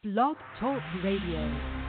Blog Talk Radio.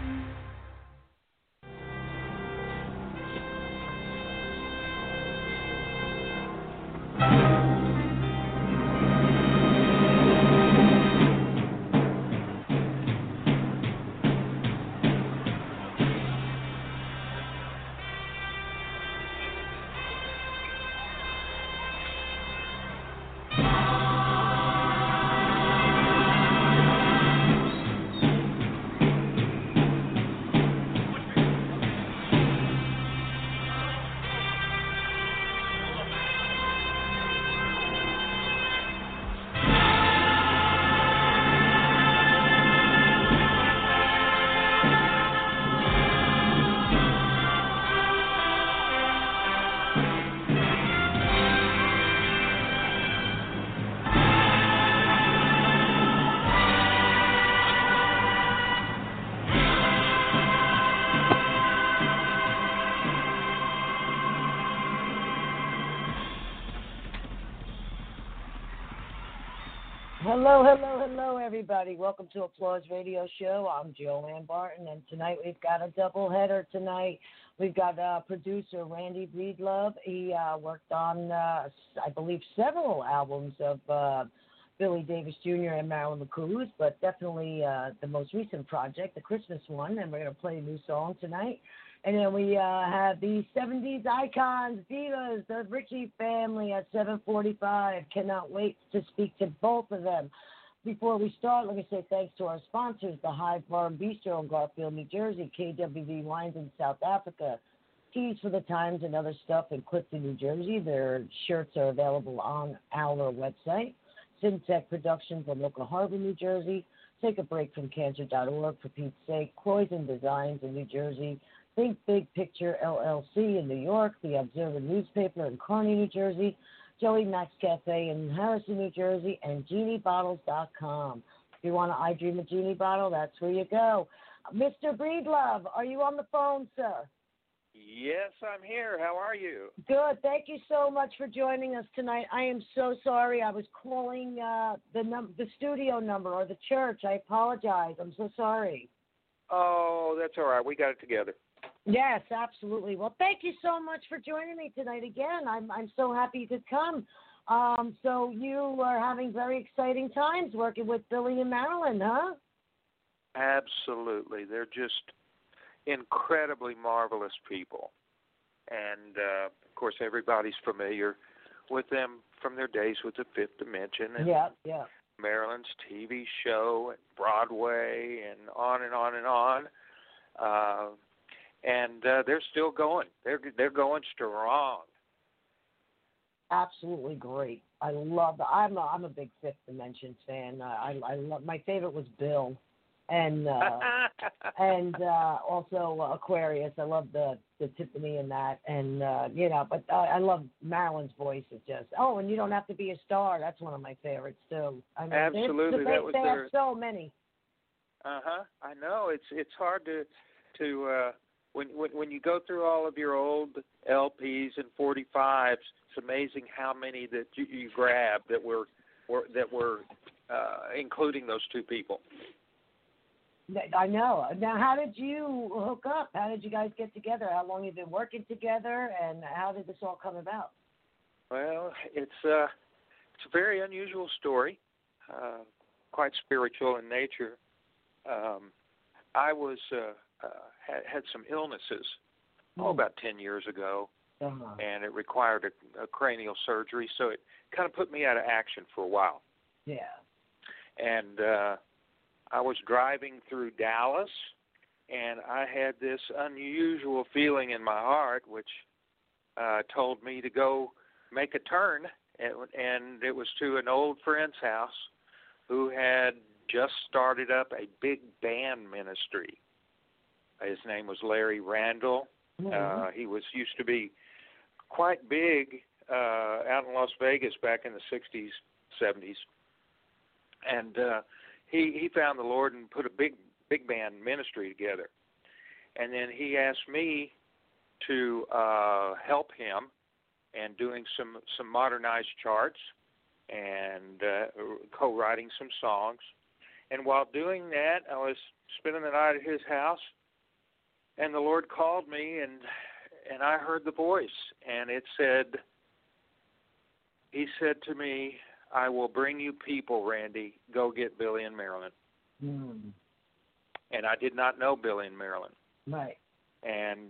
Hello, everybody. Welcome to Applause Radio Show. I'm Joanne Barton, and tonight we've got a double header tonight. We've got producer Randy Breedlove. He worked on, I believe, several albums of Billy Davis Jr. and Marilyn McCool, but definitely the most recent project, the Christmas one, and we're going to play a new song tonight. And then we have the 70s icons, divas, the Ritchie family at 7:45. Cannot wait to speak to both of them. Before we start, let me say thanks to our sponsors, the Hive Farm Bistro in Garfield, New Jersey, KWV Wines in South Africa, Tees for the Times and other stuff in Clifton, New Jersey. Their shirts are available on our website. Syntech Productions in Local Harbor, New Jersey. Take a break from cancer.org, for Pete's sake. Cloyson Designs in New Jersey. Think Big Picture LLC in New York, the Observer newspaper in Kearney, New Jersey, Joey Max Cafe in Harrison, New Jersey, and GenieBottles.com. If you want an I Dream a Genie bottle, that's where you go. Mr. Breedlove, are you on the phone, sir? Yes, I'm here. How are you? Good. Thank you so much for joining us tonight. I am so sorry. I was calling the studio number or the church. I apologize. I'm so sorry. Oh, that's all right. We got it together. Yes, absolutely. Well, thank you so much for joining me tonight again. I'm so happy you could come. So you are having very exciting times working with Billy and Marilyn, huh? Absolutely. They're just incredibly marvelous people. And, of course, everybody's familiar with them from their days with the Fifth Dimension and Marilyn's TV show and Broadway and on and on and on. And they're still going. They're going strong. Absolutely great. I love. I'm a big Fifth Dimension fan. I love. My favorite was Bill, and also Aquarius. I love the Tiffany in that, and But I love Marilyn's voice. It's just and you don't have to be a star. That's one of my favorites too. I mean, absolutely, they have so many. I know it's hard to. When you go through all of your old LPs and 45s, it's amazing how many that you grab that were including those two people. I know. Now, how did you hook up? How did you guys get together? How long have you been working together, and how did this all come about? Well, it's a very unusual story, quite spiritual in nature. I was had some illnesses about 10 years ago, and it required a cranial surgery, so it kind of put me out of action for a while. Yeah. And I was driving through Dallas, and I had this unusual feeling in my heart, which told me to go make a turn, and it was to an old friend's house who had just started up a big band ministry. His name was Larry Randall. Mm-hmm. He used to be quite big out in Las Vegas back in the 60s, 70s. And he found the Lord and put a big band ministry together. And then he asked me to help him and doing some modernized charts and co-writing some songs. And while doing that, I was spending the night at his house, and the Lord called me, and I heard the voice, and it said, he said to me, I will bring you people, Randy. Go get Billy and Marilyn. Mm. And I did not know Billy and Marilyn. Right. And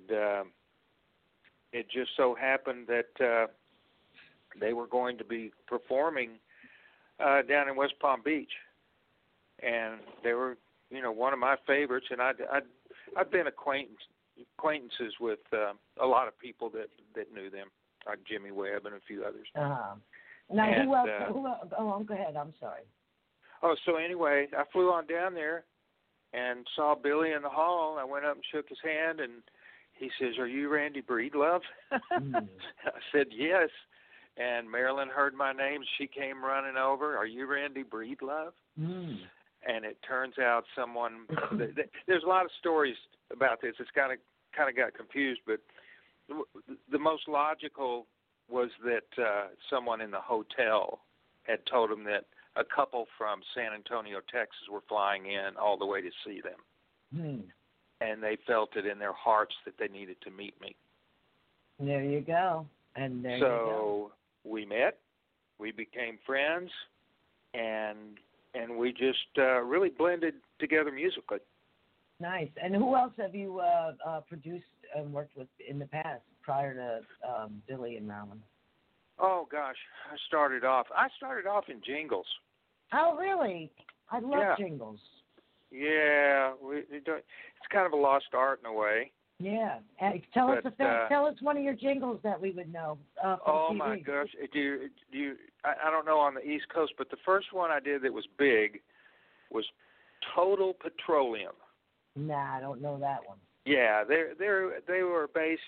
it just so happened that they were going to be performing down in West Palm Beach. And they were, one of my favorites. And I'd been acquaintances with a lot of people that knew them, like Jimmy Webb and a few others. Uh-huh. Now, and, who else? Go ahead. I'm sorry. Oh, so anyway, I flew on down there and saw Billy in the hall. I went up and shook his hand, and he says, "Are you Randy Breedlove?" Mm. I said, "Yes." And Marilyn heard my name. She came running over. "Are you Randy Breedlove?" Mm. And it turns out someone. There's a lot of stories about this. It's kind of got confused, but the most logical was that someone in the hotel had told him that a couple from San Antonio, Texas, were flying in all the way to see them. Mm. And they felt it in their hearts that they needed to meet me. There you go. And there you go. So we met, we became friends, and we just really blended together musically. Nice. And who else have you produced and worked with in the past prior to Billy and Marilyn? Oh gosh, I started off in jingles. Oh, really? I love jingles. Yeah, it's kind of a lost art in a way. Yeah. Tell us one of your jingles that we would know. Oh TV. my gosh, do you? I don't know on the East Coast, but the first one I did that was big was Total Petroleum. Nah, I don't know that one. Yeah, they were based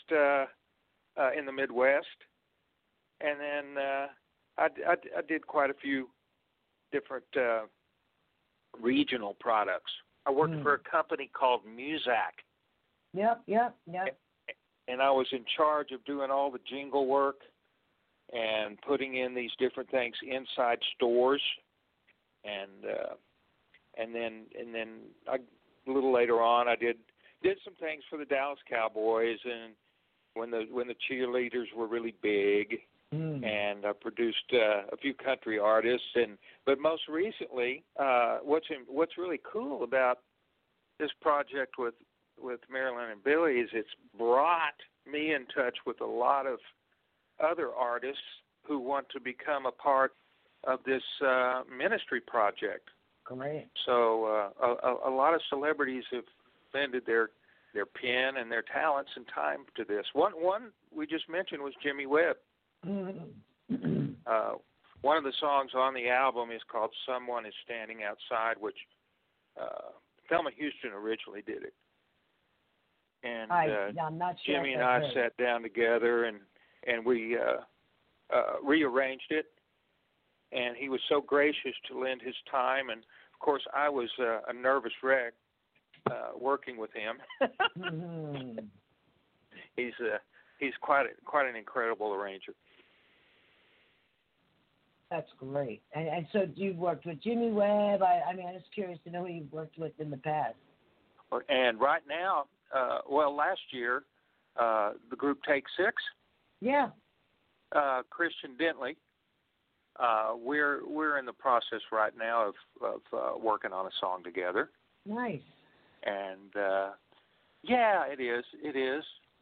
in the Midwest, and then I did quite a few different regional products. I worked for a company called Muzak. Yep. And I was in charge of doing all the jingle work and putting in these different things inside stores, and then a little later on I did some things for the Dallas Cowboys, and when the cheerleaders were really big, and I produced a few country artists, but most recently, what's really cool about this project with Marilyn and Billy is it's brought me in touch with a lot of other artists who want to become a part of this ministry project. Great. So a lot of celebrities have lended their pen and their talents and time to this. One we just mentioned was Jimmy Webb. One of the songs on the album is called "Someone Is Standing Outside," which Thelma Houston originally did it. And I'm not sure Jimmy and I sat down together and we rearranged it. And he was so gracious to lend his time. And, of course, I was a nervous wreck working with him. He's quite an incredible arranger. That's great. And so you've worked with Jimmy Webb. I mean, I'm just curious to know who you've worked with in the past. And right now, last year, the group Take Six. Yeah. Christian Dentley. We're in the process right now of working on a song together. Nice. And yeah, it is,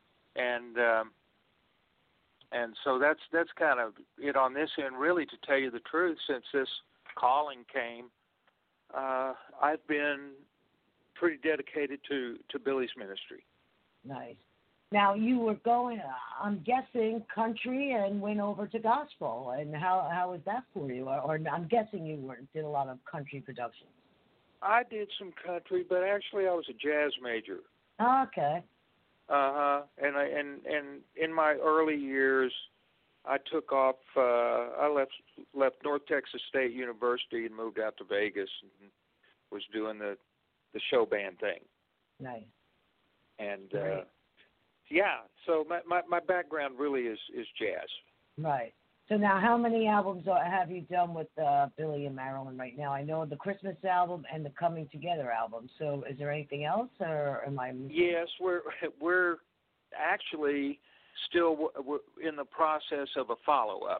and so that's kind of it on this end. Really, to tell you the truth, since this calling came, I've been pretty dedicated to Billy's ministry. Nice. Now, you were going, I'm guessing, country and went over to gospel. And how was that for you? Or I'm guessing you did a lot of country productions. I did some country, but actually I was a jazz major. Okay. And in my early years, I took off. I left North Texas State University and moved out to Vegas and was doing the show band thing. Nice. And yeah, so my background really is jazz. Right. So now, how many albums have you done with Billy and Marilyn right now? I know the Christmas album and the Coming Together album. So is there anything else, or am I missing? Yes, we're actually still in the process of a follow-up.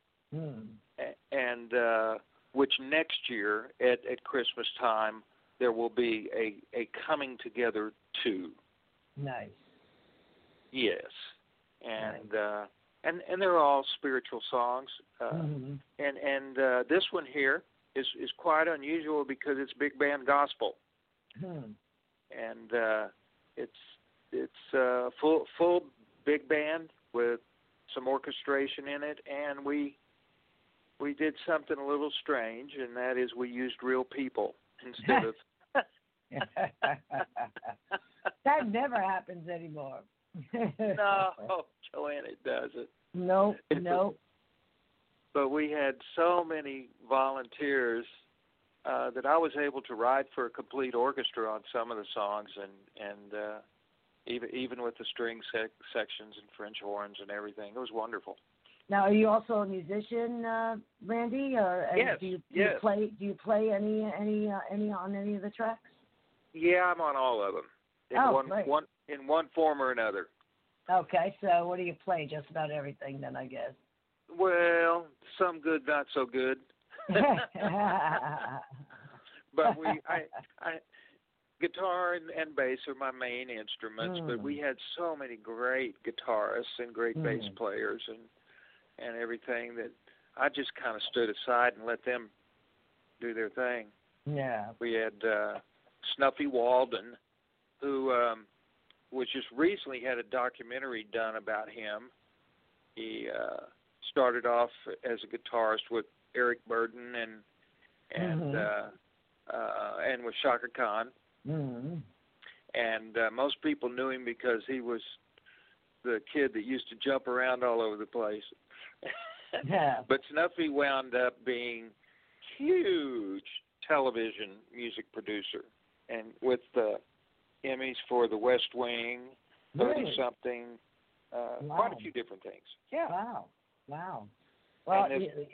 And which next year at Christmas time there will be a Coming Together 2. Nice. Yes, and nice. And they're all spiritual songs. And this one here is quite unusual because it's big band gospel. And it's full big band with some orchestration in it, and we did something a little strange, and that is we used real people instead of. That never happens anymore. No, Joanne, it doesn't. Nope. But we had so many volunteers that I was able to write for a complete orchestra on some of the songs, and even with the string sections and French horns and everything, it was wonderful. Now, are you also a musician, Randy? Or yes. Do you play any on any of the tracks? Yeah, I'm on all of them. In one form or another. Okay, so what do you play? Just about everything, then, I guess. Well, some good, not so good. But guitar and bass are my main instruments. But we had so many great guitarists and great bass players and everything that I just kind of stood aside and let them do their thing. Yeah. We had Snuffy Walden, who was just recently had a documentary done about him. He started off as a guitarist with Eric Burden and with Shaka Khan. And most people knew him because he was the kid that used to jump around all over the place. Yeah. But Snuffy wound up being huge television music producer, and with the Emmys for The West Wing, 30-something, quite a few different things. Yeah. Wow. Well,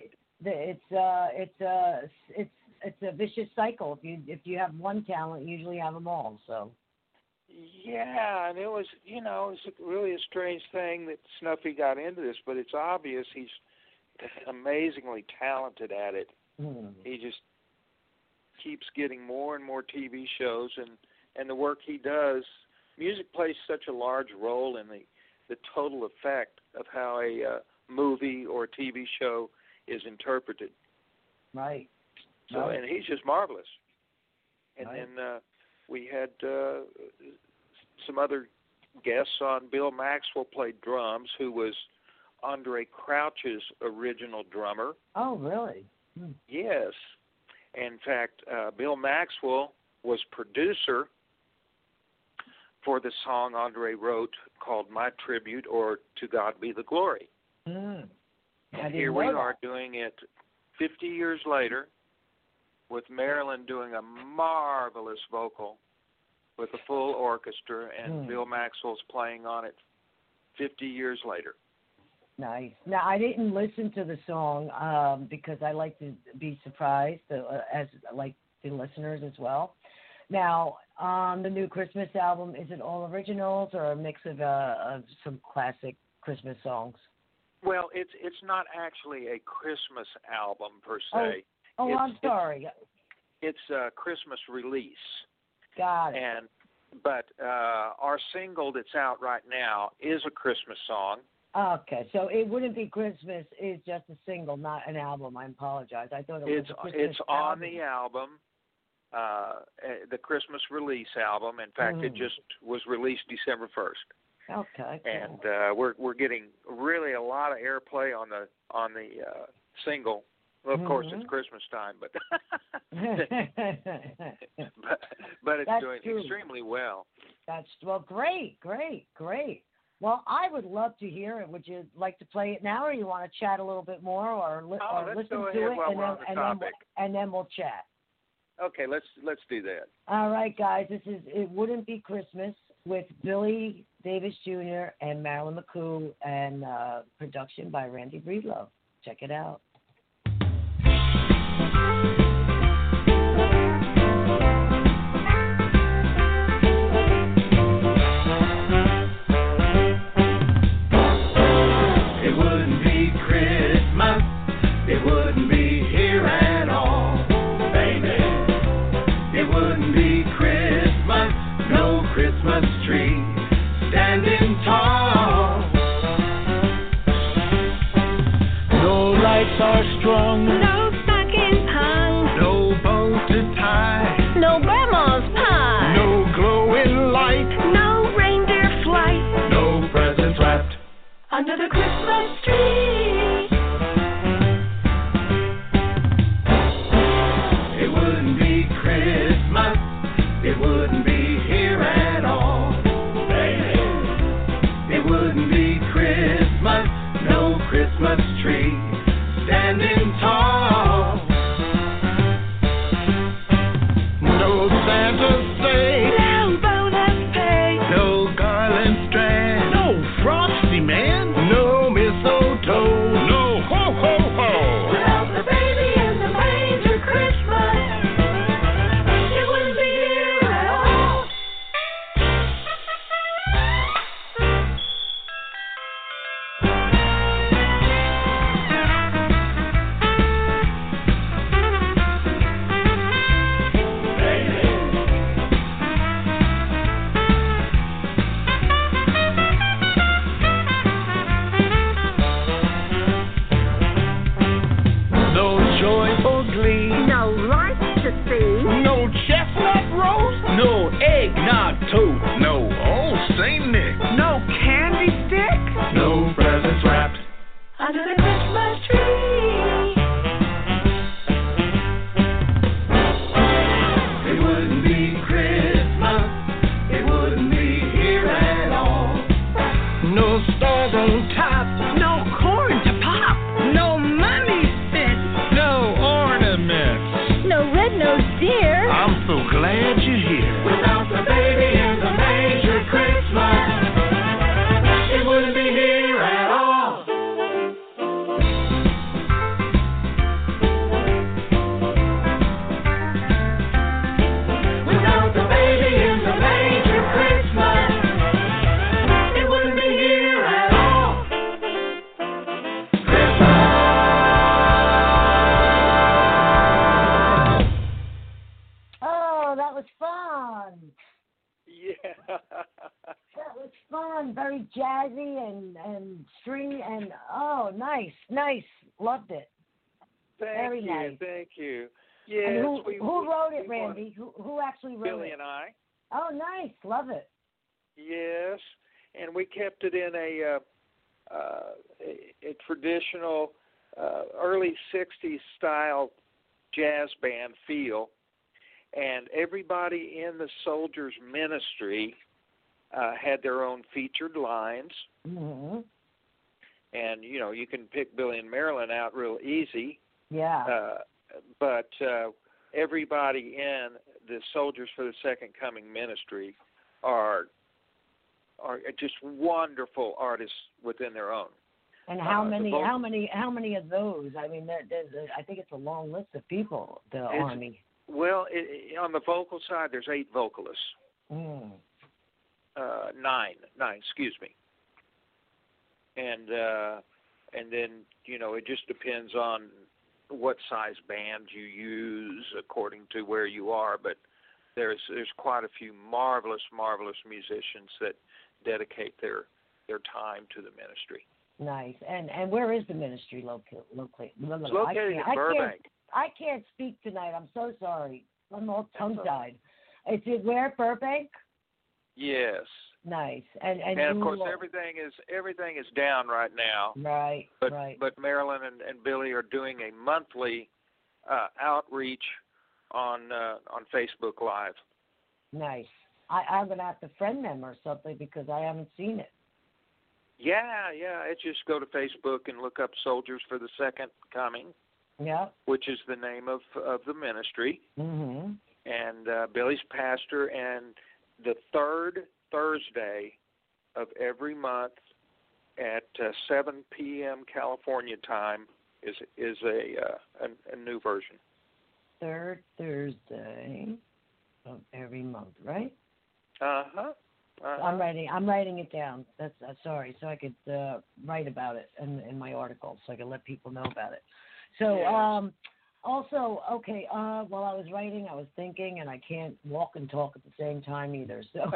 it's a vicious cycle. If you have one talent, you usually have them all. So. Yeah, and it was really a strange thing that Snuffy got into this, but it's obvious he's amazingly talented at it. He just keeps getting more and more TV shows, and the work he does, music plays such a large role in the total effect of how a movie or a TV show is interpreted. Right. So, and he's just marvelous. And then we had some other guests on. Bill Maxwell played drums, who was Andre Crouch's original drummer. Oh, really? Yes. In fact, Bill Maxwell was producer for the song Andre wrote called My Tribute, or To God Be the Glory. And here we are doing it 50 years later with Marilyn doing a marvelous vocal with a full orchestra, and Bill Maxwell's playing on it 50 years later. Nice. Now, I didn't listen to the song because I like to be surprised, as like the listeners as well. Now, on the new Christmas album, is it all originals or a mix of some classic Christmas songs? Well, it's not actually a Christmas album per se. I'm sorry. It's a Christmas release. Got it. But our single that's out right now is a Christmas song. Okay, so it wouldn't be Christmas. It's just a single, not an album. I apologize. I thought it was a Christmas It's on the album, the Christmas release album. In fact, it just was released December 1st. Okay. Cool. And we're getting really a lot of airplay on the single. Well, of course, it's Christmas time, but but it's doing extremely well. Great. Well, I would love to hear it. Would you like to play it now, or you want to chat a little bit more, or listen to it, and then we'll chat? Okay, let's do that. All right, guys. This is It Wouldn't Be Christmas with Billy Davis Jr. and Marilyn McCoo, and production by Randy Breedlove. Check it out. It wouldn't be Christmas, it wouldn't be here at all, baby. It wouldn't be Christmas, no Christmas tree standing tall. No lights are strung, No stockings hung, no bows to tie, no grandma's pie, no glowing light, no reindeer flight no presents wrapped. under the Christmas tree. It wouldn't be Christmas, it wouldn't be here at all, baby. It wouldn't be Christmas, no Christmas tree standing tall. No Santa sleigh, No bonus pay, no garland strand, no frosty man, no mistletoe, no ho ho ho. without the baby in the manger Christmas, it wouldn't be here at all. No joyful glee, No lights to see, no chestnut roast, no eggnog toast, no old Saint Nick, no candy stick, no presents wrapped. under the Christmas tree. It wouldn't be Christmas, it wouldn't be here at all. No stars on top, no corn to pop, no money spent, no ornaments. No red-nosed deer, I'm so glad you're here. Without the baby in the manger Christmas, it wouldn't be here at all. Without the baby in the manger Christmas, it wouldn't be here at all. Oh, that was fun. Yeah. That was fun. Very jazzy and string and nice. Loved it. Very nice. Thank you. And Yes, who wrote it, we want- Randy? Who actually wrote Billy it? and I. Oh, nice. Love it. Yes, and we kept it in a traditional early '60s style jazz band feel, and everybody in the Soldiers Ministry had their own featured lines. Mm-hmm. And you can pick Billy and Marilyn out real easy. Yeah. But everybody in the Soldiers for the Second Coming Ministry are just wonderful artists within their own. And how many of those? I mean, I think it's a long list of people. The Army. Well, on the vocal side, there's 8 vocalists. Mm. Nine, excuse me. And then it just depends on what size band you use according to where you are. But there's quite a few marvelous musicians that dedicate their time to the ministry. Nice. And where is the ministry located? It's located in Burbank. I can't speak tonight. I'm so sorry. I'm all tongue-tied. Is it where, Burbank? Yes. Nice. And of course everything is down right now. Right. But Marilyn and Billy are doing a monthly outreach on Facebook Live. Nice. I'm gonna have to friend them or something because I haven't seen it. Yeah. It's just go to Facebook and look up Soldiers for the Second Coming. Yeah. Which is the name of the ministry. Mm-hmm. And Billy's pastor, and the third Thursday of every month at 7 p.m. California time, is a new version. Third Thursday of every month, right? Uh-huh. I'm writing it down. That's sorry, so I could write about it in my article, so I could let people know about it. So also, okay, while I was writing, I was thinking, and I can't walk and talk at the same time either. So,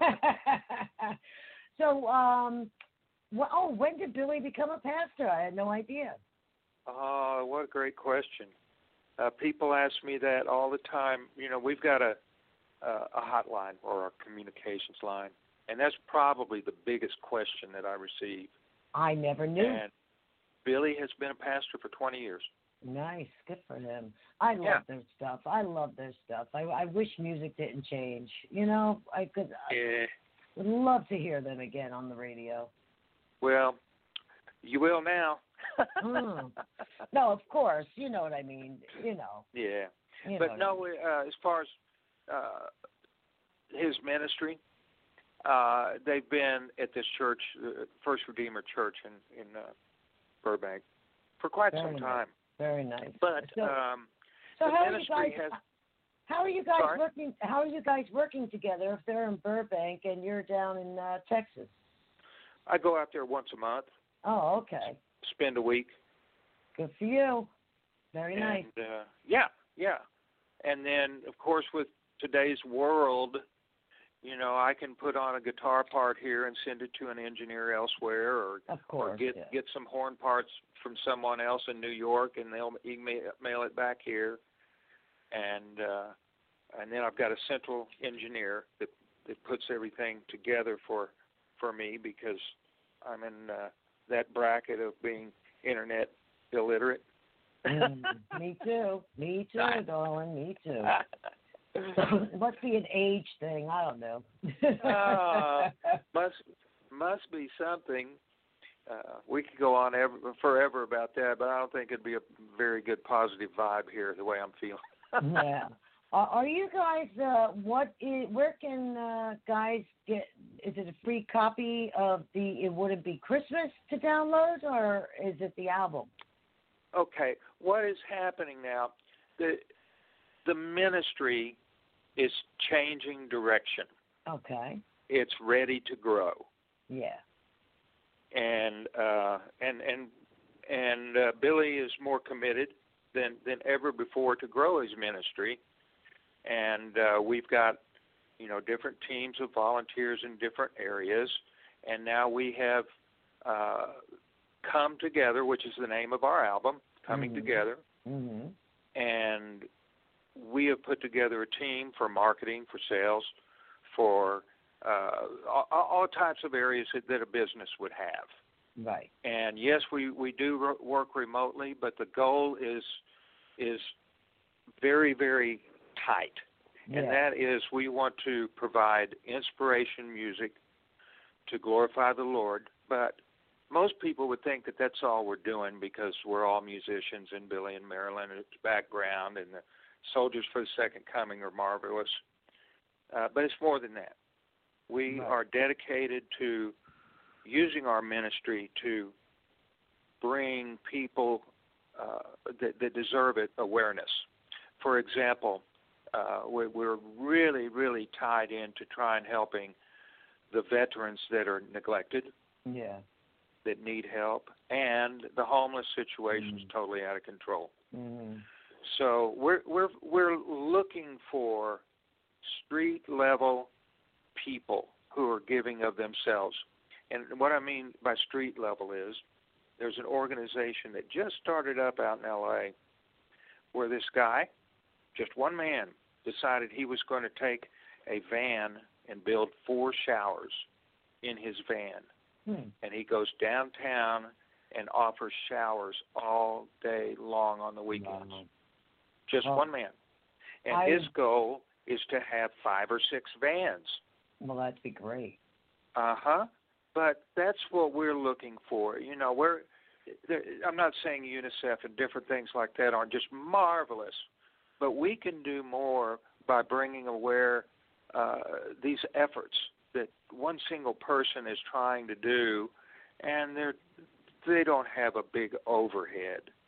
when did Billy become a pastor? I had no idea. Oh, what a great question. People ask me that all the time. You know, we've got a hotline or a communications line, and that's probably the biggest question that I receive. I never knew. And Billy has been a pastor for 20 years. Nice, good for him. I love their stuff. I wish music didn't change. You know, I would love to hear them again on the radio. Well, you will now. No, of course. You know what I mean. You know. Yeah. You But know no, as far as his ministry, they've been at this church, First Redeemer Church in Burbank, for quite some time. Very nice. But so the how ministry has. How are you guys Sorry? working? How are you guys working together if they're in Burbank and you're down in Texas? I go out there once a month. Oh, okay. Spend a week. Good for you. Very nice. Yeah. And then, of course, with today's world, you know, I can put on a guitar part here and send it to an engineer elsewhere, or get some horn parts from someone else in New York, and they'll email it back here. And then I've got a central engineer that puts everything together for me, because I'm in that bracket of being internet illiterate. Me too, darling. Me too. It must be an age thing. I don't know. Must be something. We could go on forever about that, but I don't think it'd be a very good positive vibe here the way I'm feeling. Yeah. Are you guys? Where can guys get? Is it a free copy of would it be Christmas to download, or is it the album? Okay. What is happening now? The ministry is changing direction. Okay. It's ready to grow. Yeah. And Billy is more committed than ever before to grow his ministry. And we've got, you know, different teams of volunteers in different areas. And now we have Come Together, which is the name of our album, Coming Together. Mm-hmm. And we have put together a team for marketing, for sales, for all types of areas that a business would have. Right. And yes, we do work remotely, but the goal is very, very tight. Yeah. And that is, we want to provide inspiration music to glorify the Lord. But most people would think that that's all we're doing, because we're all musicians, and Billy and Marilyn in its background, and the Soldiers for the Second Coming are marvelous. But it's more than that. We are dedicated to using our ministry to bring people that deserve it awareness. For example, we're really, really tied into trying helping the veterans that are neglected, that need help, and the homeless situation is totally out of control. Mm-hmm. So we're looking for street level people who are giving of themselves. And what I mean by street level is, there's an organization that just started up out in L.A. where this guy, just one man, decided he was going to take a van and build 4 showers in his van. And he goes downtown and offers showers all day long on the weekends. Just one man. And his goal is to have 5 or 6 vans. Well, that'd be great. But that's what we're looking for. You know, I'm not saying UNICEF and different things like that aren't just marvelous, but we can do more by bringing aware these efforts that one single person is trying to do, and they don't have a big overhead.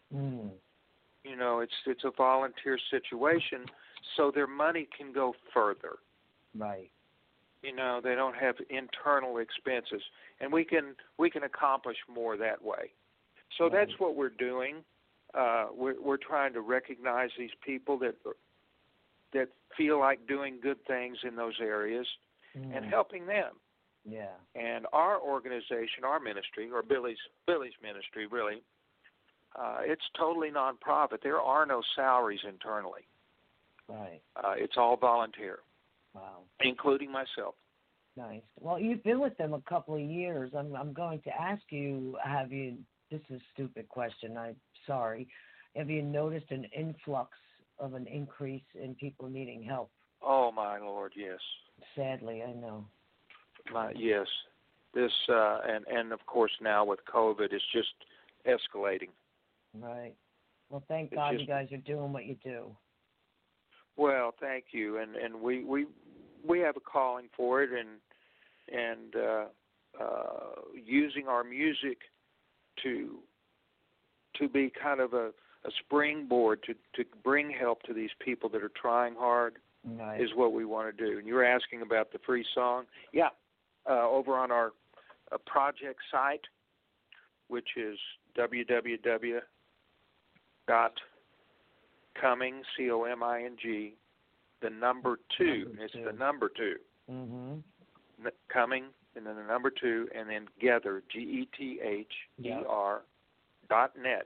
Mm. You know, it's a volunteer situation, so their money can go further. Right. You know, they don't have internal expenses, and we can accomplish more that way. So Right. that's what we're doing. We're trying to recognize these people that feel like doing good things in those areas and helping them. Yeah. And our organization, our ministry, or Billy's ministry, really, it's totally nonprofit. There are no salaries internally. Right. It's all volunteer, Wow. including myself. Nice. Well, you've been with them a couple of years. I'm going to ask you, have you, this is a stupid question, I'm sorry, have you noticed an influx of an increase in people needing help? Oh, my Lord, yes. Sadly, I know. Yes. This, and of course now with COVID, it's just escalating. Right. Well, thank It's God just- you guys are doing what you do. Well, thank you, and we have a calling for it, and using our music to be kind of a springboard to bring help to these people that are trying hard Right. is what we want to do. And you were asking about the free song, yeah, over on our project site, which is www.coming, COMING, the number 2. It's the number 2. Mm-hmm. Coming, and then the number 2, and then Gether, GETHER.net.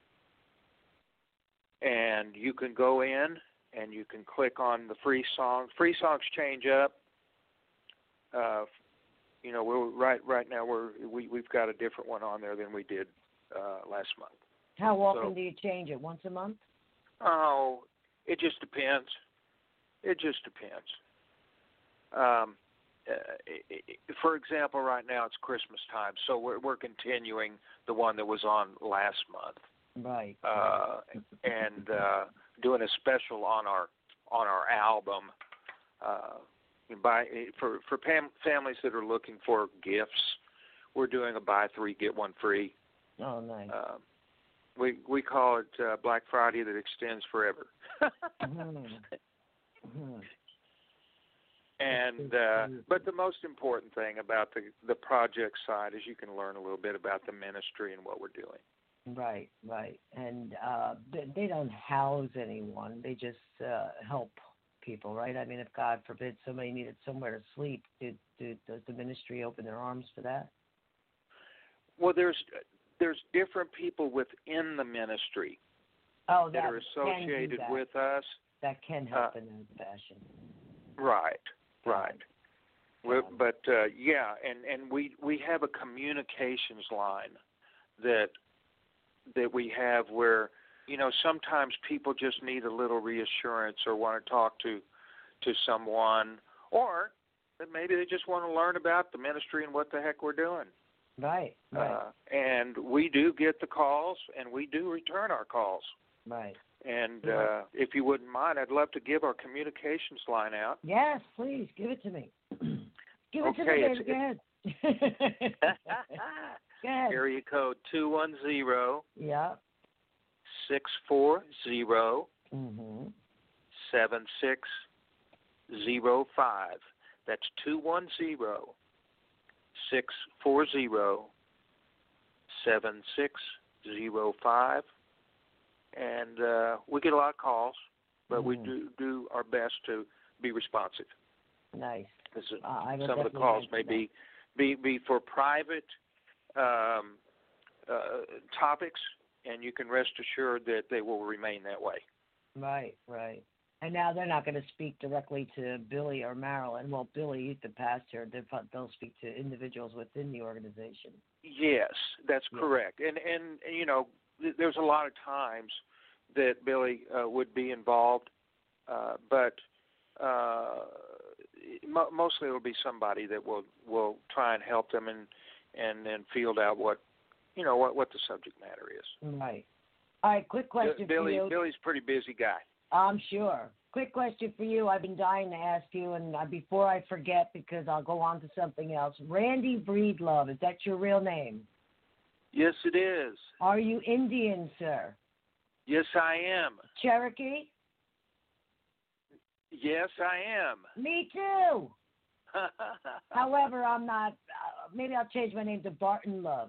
And you can go in and you can click on the free songs. Free songs change up. You know, we're right now we've got a different one on there than we did last month. How often do you change it? Once a month? Oh, it just depends. It just depends. For example, right now it's Christmas time, so we're continuing the one that was on last month. Right. And doing a special on our album for families that are looking for gifts. We're doing a buy 3 get 1 free. Oh, nice. We call it Black Friday that extends forever. And but the most important thing about the project side is you can learn a little bit about the ministry and what we're doing. Right, right. And they don't house anyone. They just help people, right? I mean, if God forbid somebody needed somewhere to sleep, does the ministry open their arms for that? Well, there's different people within the ministry that are associated with us. That can help in that fashion. Right. But yeah, and we have a communications line that we have where, you know, sometimes people just need a little reassurance or want to talk to someone, or that maybe they just want to learn about the ministry and what the heck we're doing. Right. And we do get the calls, and we do return our calls. Right. And if you wouldn't mind, I'd love to give our communications line out. Yes, please, give it to me. Give it to me, baby. Go ahead. Go ahead. Area code 210. Yeah. 640 7605. That's 210 640 7605. And we get a lot of calls, but we do our best to be responsive. Nice. Some of the calls may be for private topics, and you can rest assured that they will remain that way. Right. And now they're not going to speak directly to Billy or Marilyn. Well, Billy, the pastor, they'll speak to individuals within the organization. Yes, that's correct. And you know, there's a lot of times that Billy would be involved, but mostly it will be somebody that will try and help them and then field out what the subject matter is. Right. All right, quick question for you. Billy's a pretty busy guy. I'm sure. Quick question for you. I've been dying to ask you, and before I forget, because I'll go on to something else. Randy Breedlove, is that your real name? Yes, it is. Are you Indian, sir? Yes, I am. Cherokee? Yes, I am. Me too. However, I'm not. Maybe I'll change my name to Barton Love.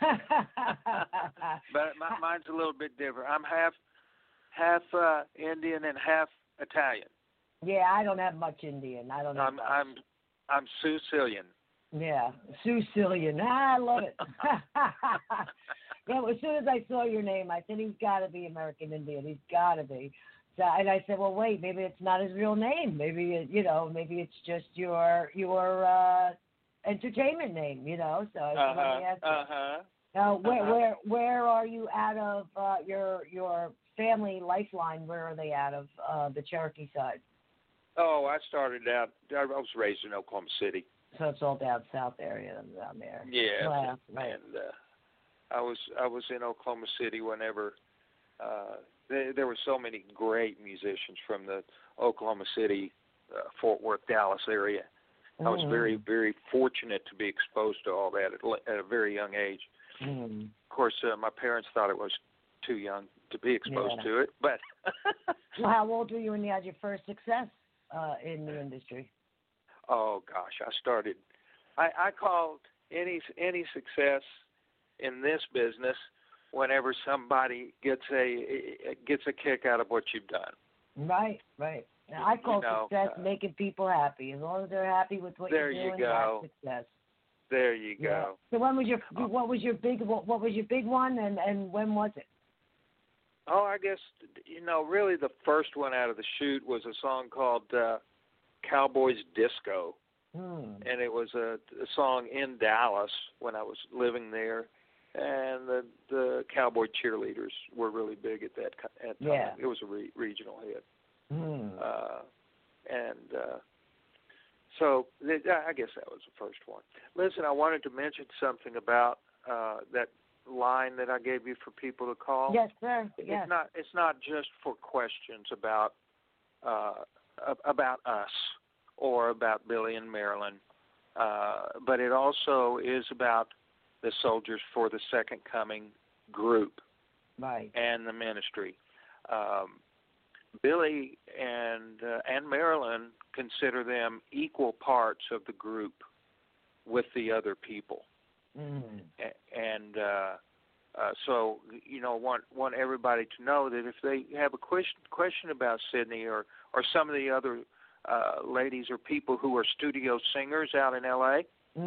But mine's a little bit different. I'm half Indian and half Italian. Yeah, I don't have much Indian. I don't have much. I'm Sicilian. Yeah, Sicilian. I love it. Yeah, as soon as I saw your name, I said he's got to be American Indian. He's got to be. So, and I said, well, wait, maybe it's not his real name. Maybe maybe it's just your entertainment name. So I said, let me ask you. Now, where are you out of your family lifeline? Where are they out of the Cherokee side? Oh, I started out. I was raised in Oklahoma City. So it's all down south area down there. Yeah, wow, right. And I was in Oklahoma City whenever there were so many great musicians from the Oklahoma City, Fort Worth, Dallas area. I was very, very fortunate to be exposed to all that at a very young age. Of course, my parents thought it was too young to be exposed to it, but. Well, how old were you when you had your first success in the industry? Oh gosh, I called any success in this business whenever somebody gets a kick out of what you've done. Right. Now, I call success making people happy. As long as they're happy with what you're doing, that's success. There you go. So what was your big one, and when was it? Oh, I guess really the first one out of the chute was a song called Cowboys Disco, and it was a song in Dallas when I was living there, and the Cowboy cheerleaders were really big at that time. Yeah. It was a regional hit, so I guess that was the first one. Listen, I wanted to mention something about that line that I gave you for people to call. Yes, sir. Yes. It's not just for questions about us or about Billy and Marilyn, but it also is about the Soldiers for the Second Coming group, right, and the ministry. Billy and Marilyn consider them equal parts of the group with the other people. And so want everybody to know that if they have a question about Sydney or some of the other ladies or people who are studio singers out in L.A.,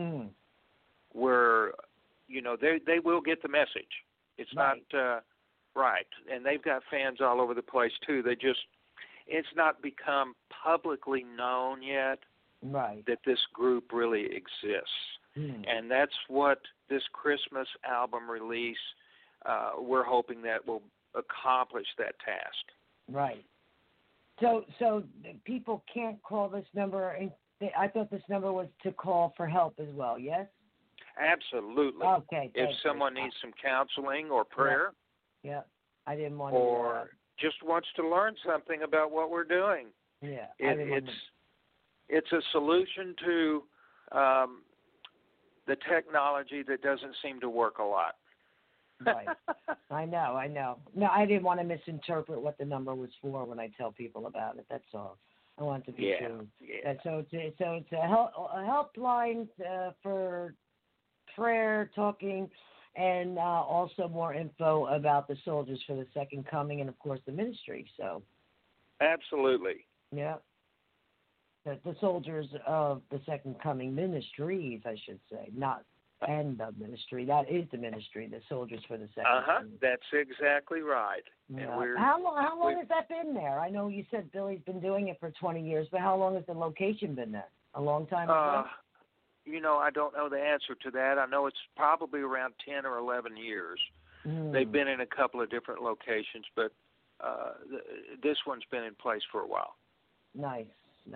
where they will get the message. It's right. not right, and they've got fans all over the place too. It's not become publicly known yet that this group really exists. And that's what this Christmas album release, we're hoping that will accomplish that task. Right. So people can't call this number. I thought this number was to call for help as well, yes? Absolutely. Okay. If someone needs some counseling or prayer. Yeah. I didn't want or just wants to learn something about what we're doing. Yeah. It's a solution to the technology that doesn't seem to work a lot. Right. I know. No, I didn't want to misinterpret what the number was for when I tell people about it. That's all. I want it to be true. Yeah. So it's a helpline for prayer, talking, and also more info about the Soldiers for the Second Coming, and of course the ministry. So. Absolutely. Yeah. The Soldiers of the Second Coming Ministries, I should say, not and the ministry. That is the ministry, the Soldiers for the Second Coming. That's exactly right. Yeah. And how long has that been there? I know you said Billy's been doing it for 20 years, but how long has the location been there? A long time ago? I don't know the answer to that. I know it's probably around 10 or 11 years. They've been in a couple of different locations, but this one's been in place for a while. Nice.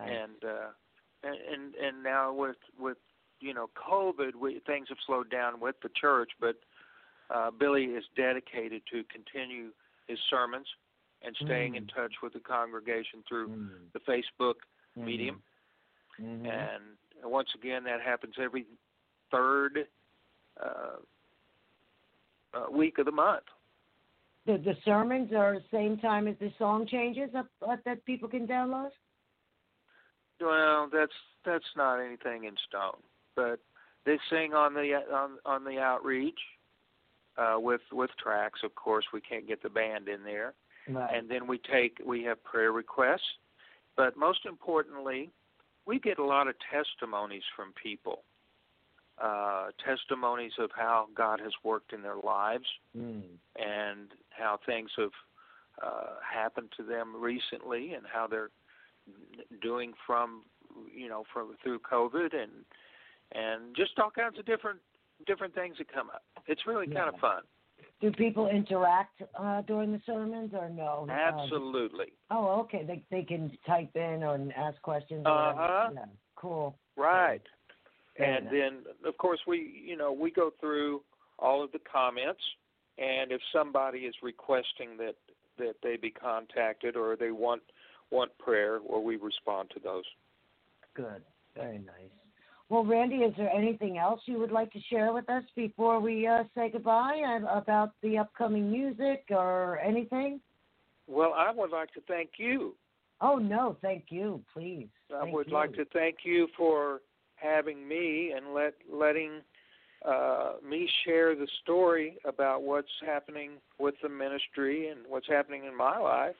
And now with COVID, things have slowed down with the church, but Billy is dedicated to continue his sermons and staying in touch with the congregation through the Facebook medium. And once again, that happens every third week of the month. The sermons are the same time as the song changes that people can download? Well, that's not anything in stone, but they sing on the outreach with tracks. Of course, we can't get the band in there, Right. and then we have prayer requests, but most importantly, we get a lot of testimonies from people, testimonies of how God has worked in their lives and how things have happened to them recently and how they're doing from through COVID and just all kinds of different things that come up. It's really kind of fun. Do people interact during the sermons or no? Absolutely. Okay. They can type in or ask questions. Yeah. Cool. Right. Very And nice. then, of course, we go through all of the comments, and if somebody is requesting that they be contacted or they want prayer, or we respond to those. Good. Very nice. Well, Randy, is there anything else you would like to share with us before we say goodbye about the upcoming music or anything? Well, I would like to thank you. Oh, no, thank you, please. I would like to thank you for having me and letting me share the story about what's happening with the ministry and what's happening in my life.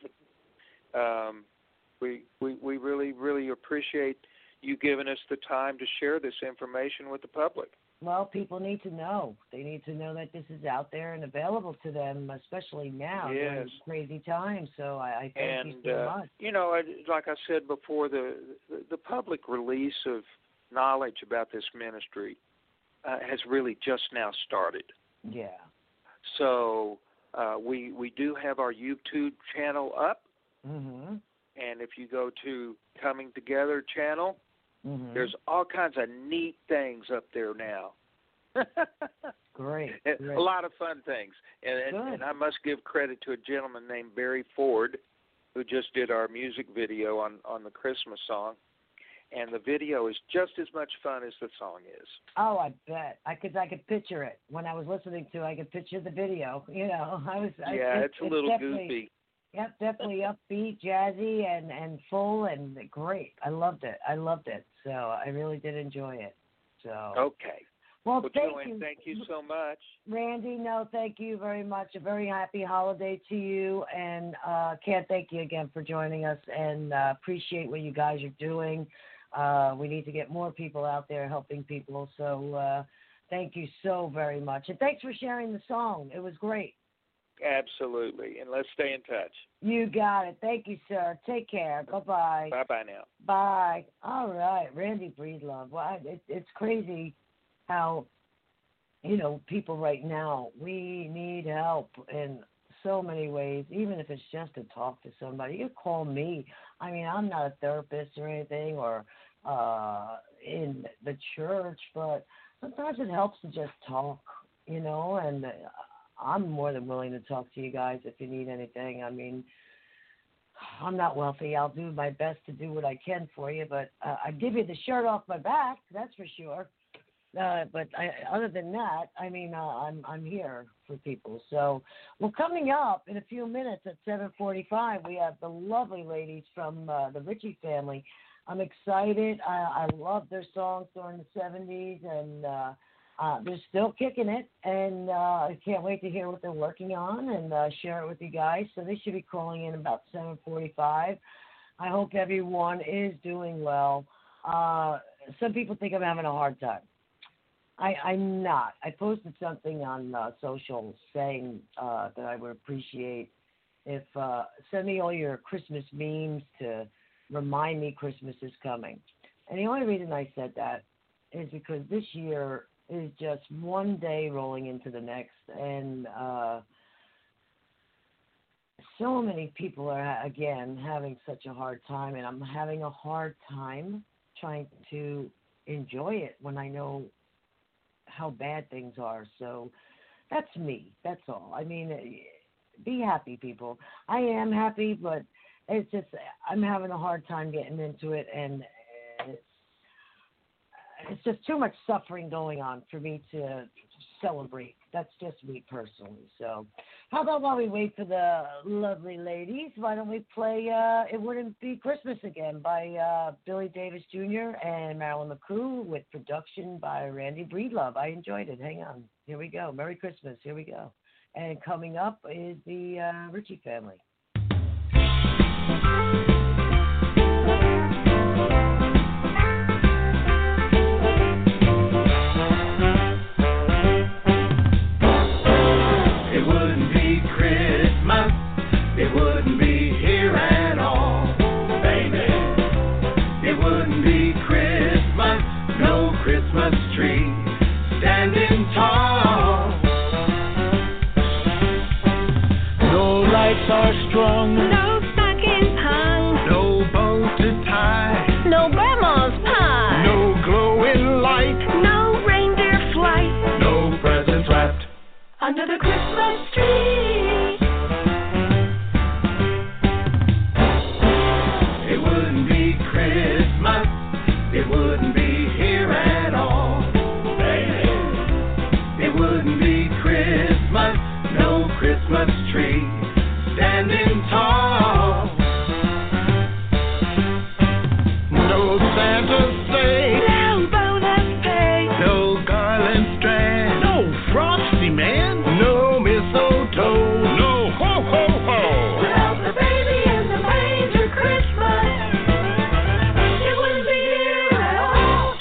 We really, really appreciate you giving us the time to share this information with the public. Well, people need to know. They need to know that this is out there and available to them, especially now during these crazy times. So I thank you so much. Like I said before, the public release of knowledge about this ministry has really just now started. Yeah. So we do have our YouTube channel up. Mm-hmm. And if you go to Coming Together channel, there's all kinds of neat things up there now. Great. A lot of fun things. And I must give credit to a gentleman named Barry Ford, who just did our music video on the Christmas song. And the video is just as much fun as the song is. Oh, I bet. I could picture it. When I was listening to it, I could picture the video. It's a little goofy. Yep, definitely upbeat, jazzy, and full, and great. I loved it. So I really did enjoy it. So okay. Well, Joanne, thank you so much. Randy, no, thank you very much. A very happy holiday to you, and can't thank you again for joining us, and appreciate what you guys are doing. We need to get more people out there helping people, so thank you so very much. And thanks for sharing the song. It was great. Absolutely, and let's stay in touch. You got it. Thank you, sir. Take care. Bye-bye. Bye-bye now. Bye. All right, Randy Breedlove. Well, it's crazy how, people right now, we need help in so many ways, even if it's just to talk to somebody. You call me. I mean, I'm not a therapist or anything or in the church, but sometimes it helps to just talk, and I'm more than willing to talk to you guys if you need anything. I mean, I'm not wealthy. I'll do my best to do what I can for you, but I give you the shirt off my back, that's for sure. But other than that, I mean, I'm here for people. So, well, coming up in a few minutes at 7:45, we have the lovely ladies from the Ritchie family. I'm excited. I love their songs during the 70s, and they're still kicking it. And I can't wait to hear what they're working on and share it with you guys. So they should be calling in about 7:45. I hope everyone is doing well. Some people think I'm having a hard time. I'm not. I posted something on social saying that I would appreciate if send me all your Christmas memes to remind me Christmas is coming. And the only reason I said that is because this year is just one day rolling into the next, and so many people are, again, having such a hard time, and I'm having a hard time trying to enjoy it when I know how bad things are. So that's me. That's all. I mean, be happy, people. I am happy, but it's just I'm having a hard time getting into it, and it's just too much suffering going on for me to celebrate. That's just me personally. So How about while we wait for the lovely ladies, why don't we play It Wouldn't Be Christmas Again by Billy Davis Jr. and Marilyn McCoo with production by Randy Breedlove. I enjoyed it. Hang on. Here we go. Merry Christmas. Here we go. And coming up is the Ritchie family. It wouldn't be Christmas, it wouldn't be here at all, baby. It wouldn't be Christmas, no Christmas tree standing tall. No lights are strung, No stockings hung, no bow to tie, no grandma's pie, no glowing light, no reindeer flight no presents wrapped. under the Christmas tree. It wouldn't be Christmas, it wouldn't be here at all, baby. It wouldn't be Christmas, no Christmas tree standing tall. No Santa sleigh, No bonus pay, no garland strand, no frosty man, no mistletoe, no ho ho ho. without the baby in the manger Christmas, it wouldn't be here at all.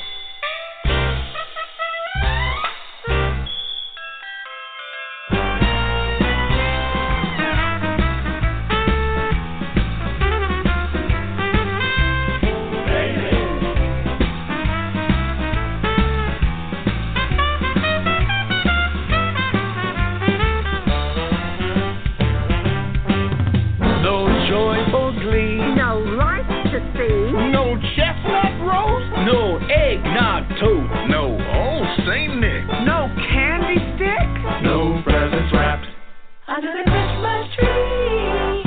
No joyful glee, No lights to see, no chestnut roast, no eggnog toast, no old Saint Nick, no candy stick, no presents wrapped. under the Christmas tree.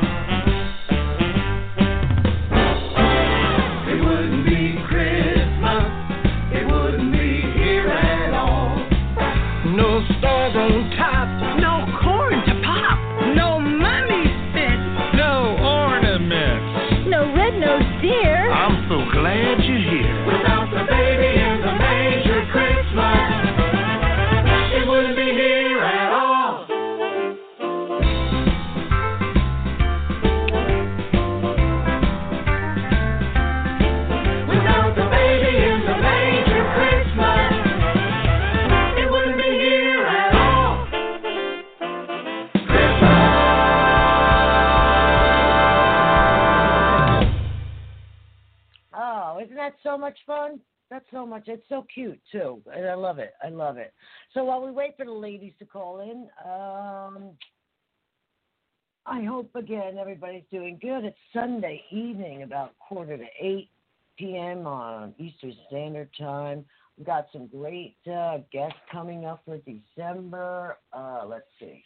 It wouldn't be Christmas, it wouldn't be here at all. No stars on top, no corn to pop, no money spent, no ornaments. No red-nosed deer, I'm so glad you're here. Without the baby in the manger Christmas, it wouldn't be here at all. Without the baby in the manger Christmas, it wouldn't be here at all. Oh, isn't that so much fun? That's so much. It's so cute, too. And I love it. I love it. So while we wait for the ladies to call in, I hope, again, everybody's doing good. It's Sunday evening, about 7:45 p.m. on Eastern Standard Time. We've got some great guests coming up for December. Let's see.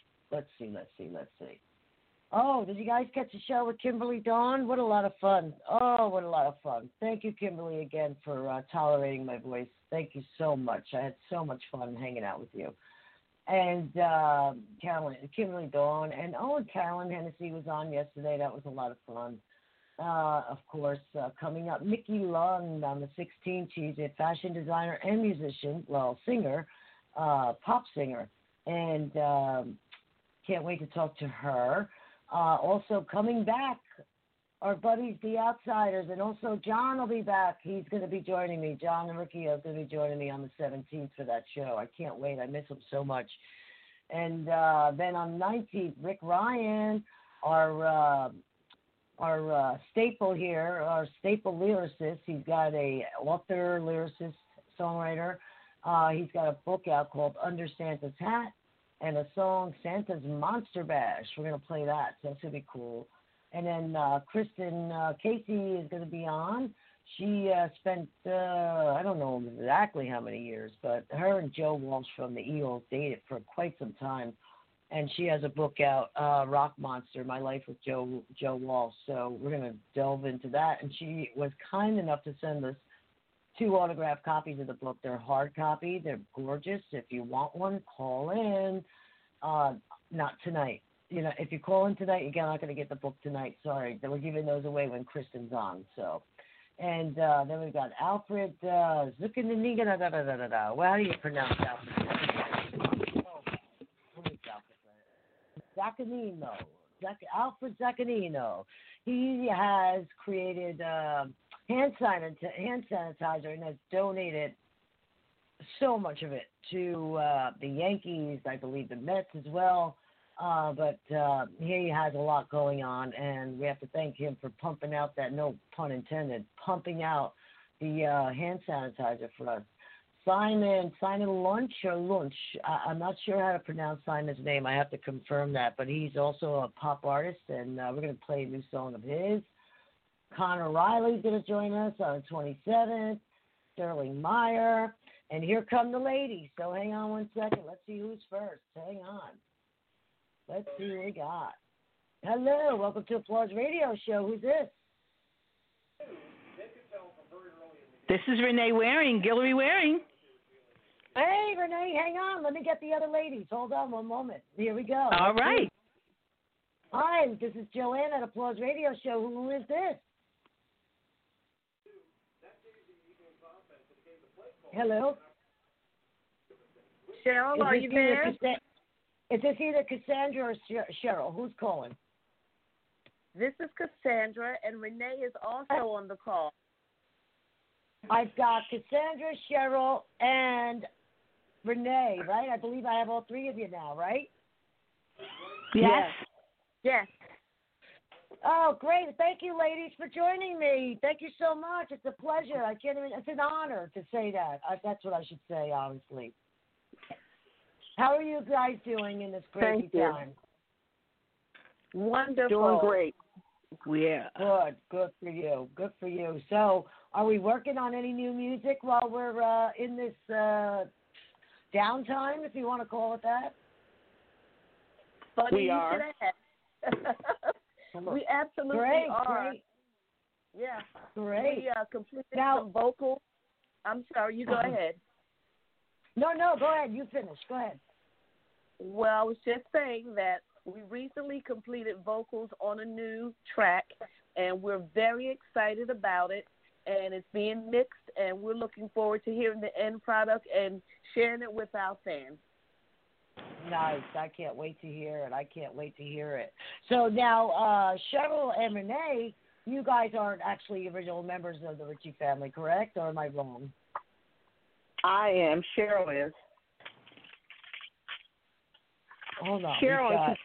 Oh, did you guys catch the show with Kimberly Dawn? What a lot of fun. Oh, what a lot of fun. Thank you, Kimberly, again, for tolerating my voice. Thank you so much. I had so much fun hanging out with you. And Kimberly Dawn, and Carolyn Hennessy was on yesterday. That was a lot of fun. Of course, coming up, Mickey Lund on the 16th. She's a fashion designer and musician, well, singer, pop singer. And can't wait to talk to her. Also coming back, our buddies, The Outsiders, and also John will be back. He's going to be joining me. John and Ricky are going to be joining me on the 17th for that show. I can't wait. I miss him so much. And then on the 19th, Rick Ryan, our staple here, our staple lyricist. He's got a author, lyricist, songwriter. He's got a book out called Under Santa's Hat, and a song, Santa's Monster Bash. We're going to play that, so that's going to be cool. And then Kristen Casey is going to be on. She spent, I don't know exactly how many years, but her and Joe Walsh from the Eagles dated for quite some time. And she has a book out, Rock Monster, My Life with Joe Walsh. So we're going to delve into that. And she was kind enough to send us 2 autographed copies of the book. They're hard copy. They're gorgeous. If you want one, call in. not tonight. If you call in tonight, you're not going to get the book tonight. Sorry, we're giving those away when Kristen's on. So, and then we've got Alfred Zuccanini. Well, how do you pronounce Alfred? Zaccanino. Alfred Zaccanino. He has created hand sanitizer and has donated so much of it to the Yankees, I believe the Mets as well. But he has a lot going on, and we have to thank him for pumping out that, no pun intended, pumping out the hand sanitizer for us. Simon Lunch or Lunch. I'm not sure how to pronounce Simon's name. I have to confirm that, but he's also a pop artist, and we're going to play a new song of his. Connor Riley's going to join us on the 27th. Sterling Meyer. And here come the ladies. So hang on one second. Let's see who's first. Hang on. Let's see what we got. Hello. Welcome to Applause Radio Show. Who's this? This is Renee Waring, Guillory Waring. Hey, Renee, hang on. Let me get the other ladies. Hold on one moment. Here we go. All right. Hi, this is Joanne at Applause Radio Show. Who is this? Hello? Cheryl, are you there? Is this either Cassandra or Cheryl? Who's calling? This is Cassandra, and Renee is also on the call. I've got Cassandra, Cheryl, and Renee, right? I believe I have all three of you now, right? Yes. Yes. Oh, great. Thank you, ladies, for joining me. Thank you so much. It's a pleasure. It's an honor to say that. That's what I should say, honestly. How are you guys doing in this crazy time? Wonderful. Doing great. Yeah. Good for you. Good for you. So, are we working on any new music while we're in this downtime, if you want to call it that? Funny we you are. We absolutely are. Great. Yeah. Great. We completed some vocals. I'm sorry, you go ahead. No, go ahead. You finish. Go ahead. Well, I was just saying that we recently completed vocals on a new track, and we're very excited about it, and it's being mixed, and we're looking forward to hearing the end product and sharing it with our fans. Nice. I can't wait to hear it. So now, Cheryl and Renee, you guys aren't actually original members of the Ritchie family, correct? Or am I wrong? I am. Cheryl is. Hold on. Cheryl and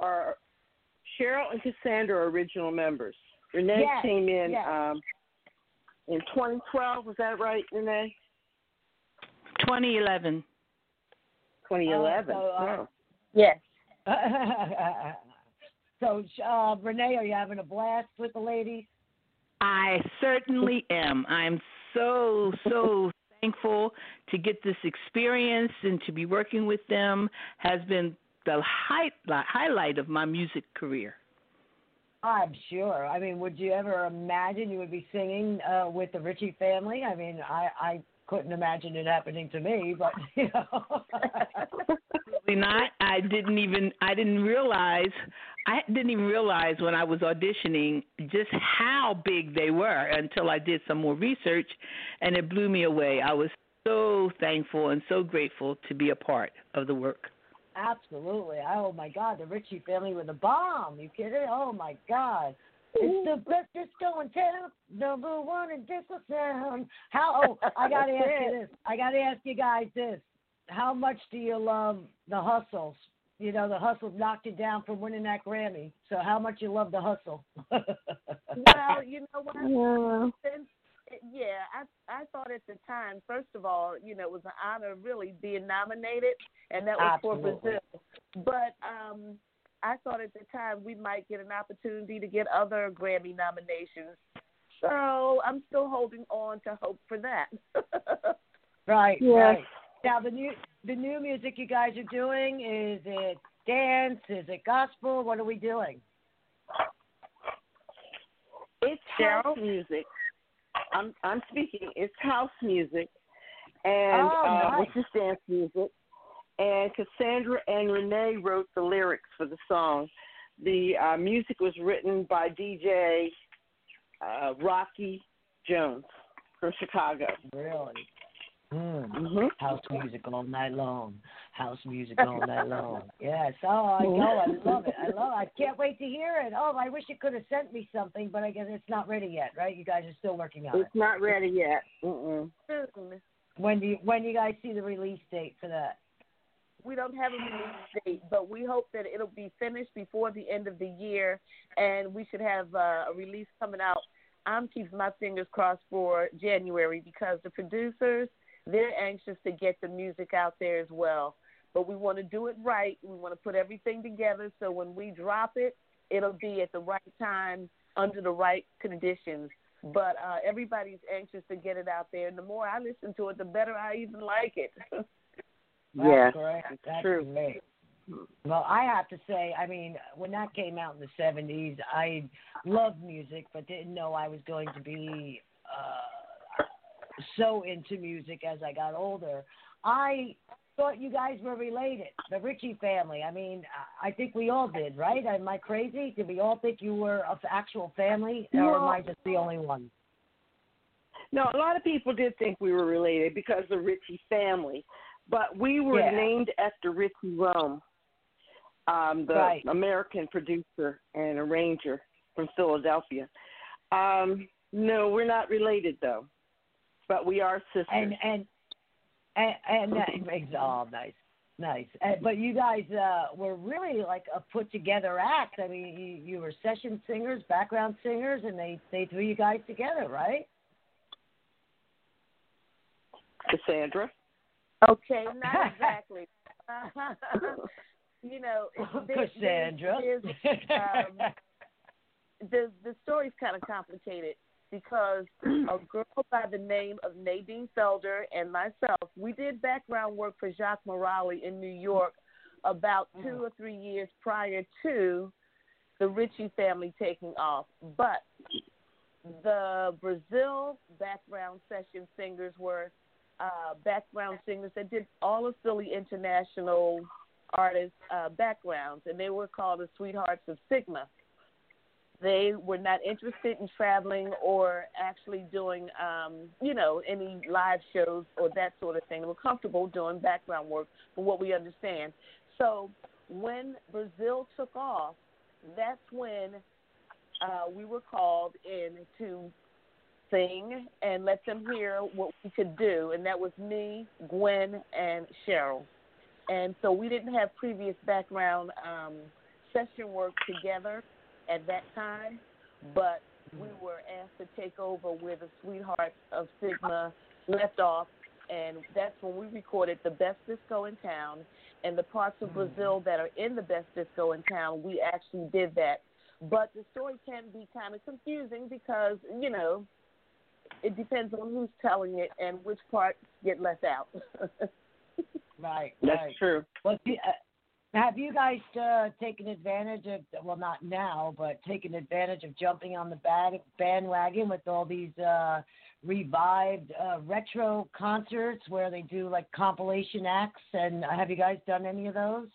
Cassandra are original members. Renee came in in 2012. Was that right, Renee? 2011. 2011. Yes. So, Renee, are you having a blast with the ladies? I certainly am. I'm so thankful to get this experience, and to be working with them has been the highlight of my music career. I'm sure. I mean, would you ever imagine you would be singing with the Ritchie family? I mean, I couldn't imagine it happening to me, but Absolutely not. I didn't even realize when I was auditioning just how big they were until I did some more research, and it blew me away. I was so thankful and so grateful to be a part of the work. Absolutely. Oh, my God, the Ritchie family were the bomb. You kidding? Oh, my God. It's the best disco in town, number one in disco sound. I got to ask you this. I got to ask you guys this. How much do you love the Hustles? You know, the Hustles knocked you down from winning that Grammy. So how much you love the Hustle? Well, you know what? I thought at the time, first of all, you know, it was an honor really being nominated, and that was for Brazil. But I thought at the time we might get an opportunity to get other Grammy nominations. So I'm still holding on to hope for that. Right, yes. right. Now, the new music you guys are doing, is it dance? Is it gospel? What are we doing? It's house music. I'm speaking. It's house music, and nice. which is dance music. and Cassandra and Renee wrote the lyrics for the song. The music was written by DJ Rocky Jones from Chicago. Really? Mm-hmm. House music all night long. House music all night long. Yes. Oh, I know. I love it. I can't wait to hear it. Oh, I wish you could have sent me something, but I guess it's not ready yet, right? You guys are still working on it. It's not ready yet. Mm-mm. When do you guys see the release date for that? We don't have a release date, but we hope that it'll be finished before the end of the year, and we should have a release coming out. I'm keeping my fingers crossed for January because the producers, they're anxious to get the music out there as well. But we want to do it right. We want to put everything together so when we drop it, it'll be at the right time under the right conditions. But everybody's anxious to get it out there. And the more I listen to it, the better I even like it. Yeah, that's true. Great. Well, I have to say, I mean, when that came out in the 70s, I loved music, but didn't know I was going to be so into music as I got older. I thought you guys were related, the Ritchie family. I mean, I think we all did, right? Am I crazy? Did we all think you were an actual family, or am I just the only one? No, a lot of people did think we were related because of the Ritchie family, but we were named after Ritchie Rome, the American producer and arranger from Philadelphia. No, we're not related though, but we are sisters. And oh, nice. But you guys were really like a put together act. I mean, you were session singers, background singers, and they threw you guys together, right? Cassandra? Okay, not exactly. You know, Cassandra. The story's kind of complicated because a girl by the name of Nadine Felder and myself, we did background work for Jacques Morali in New York about 2 or 3 years prior to the Ritchie family taking off. But the Brazil background session singers were background singers that did all of Philly international artists' backgrounds, and they were called the Sweethearts of Sigma. They were not interested in traveling or actually doing, any live shows or that sort of thing. They were comfortable doing background work, from what we understand. So when Brazil took off, that's when we were called in to sing and let them hear what we could do, and that was me, Gwen, and Cheryl. And so we didn't have previous background session work together at that time, but we were asked to take over where the Sweethearts of Sigma left off, and that's when we recorded the best disco in town, and the parts of Brazil that are in the best disco in town, we actually did that. But the story can be kind of confusing because, it depends on who's telling it and which parts get left out. Right. That's true. Well, have you guys taken advantage of, well, not now, but taken advantage of jumping on the bandwagon with all these revived retro concerts where they do like compilation acts? And have you guys done any of those?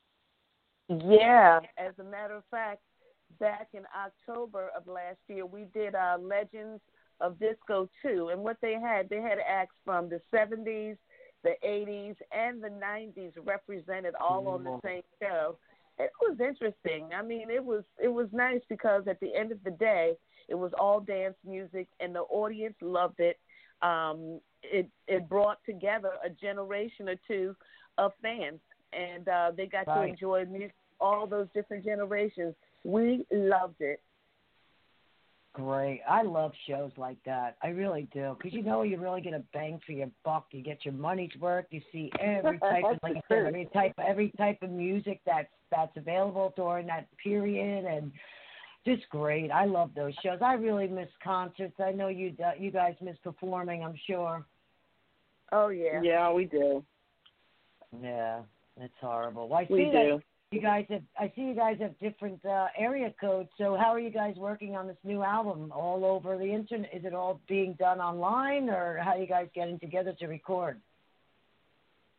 Yeah. As a matter of fact, back in October of last year, we did Legends of Disco 2. And what they had acts from the 70s, the 80s, and the 90s represented all on the same show. It was interesting. I mean, it was nice because at the end of the day, it was all dance music, and the audience loved it. It brought together a generation or two of fans, and they got to enjoy music, all those different generations. We loved it. Great. I love shows like that. I really do. Because you really get a bang for your buck. You get your money's worth. You see every type of, like you said, every type of music that's available during that period, and just great. I love those shows. I really miss concerts. I know you guys miss performing, I'm sure. Oh, yeah. Yeah, we do. Yeah, it's horrible. Well, we do. I see you guys have different area codes. So how are you guys working on this new album? All over the internet? Is it all being done online, or how are you guys getting together to record?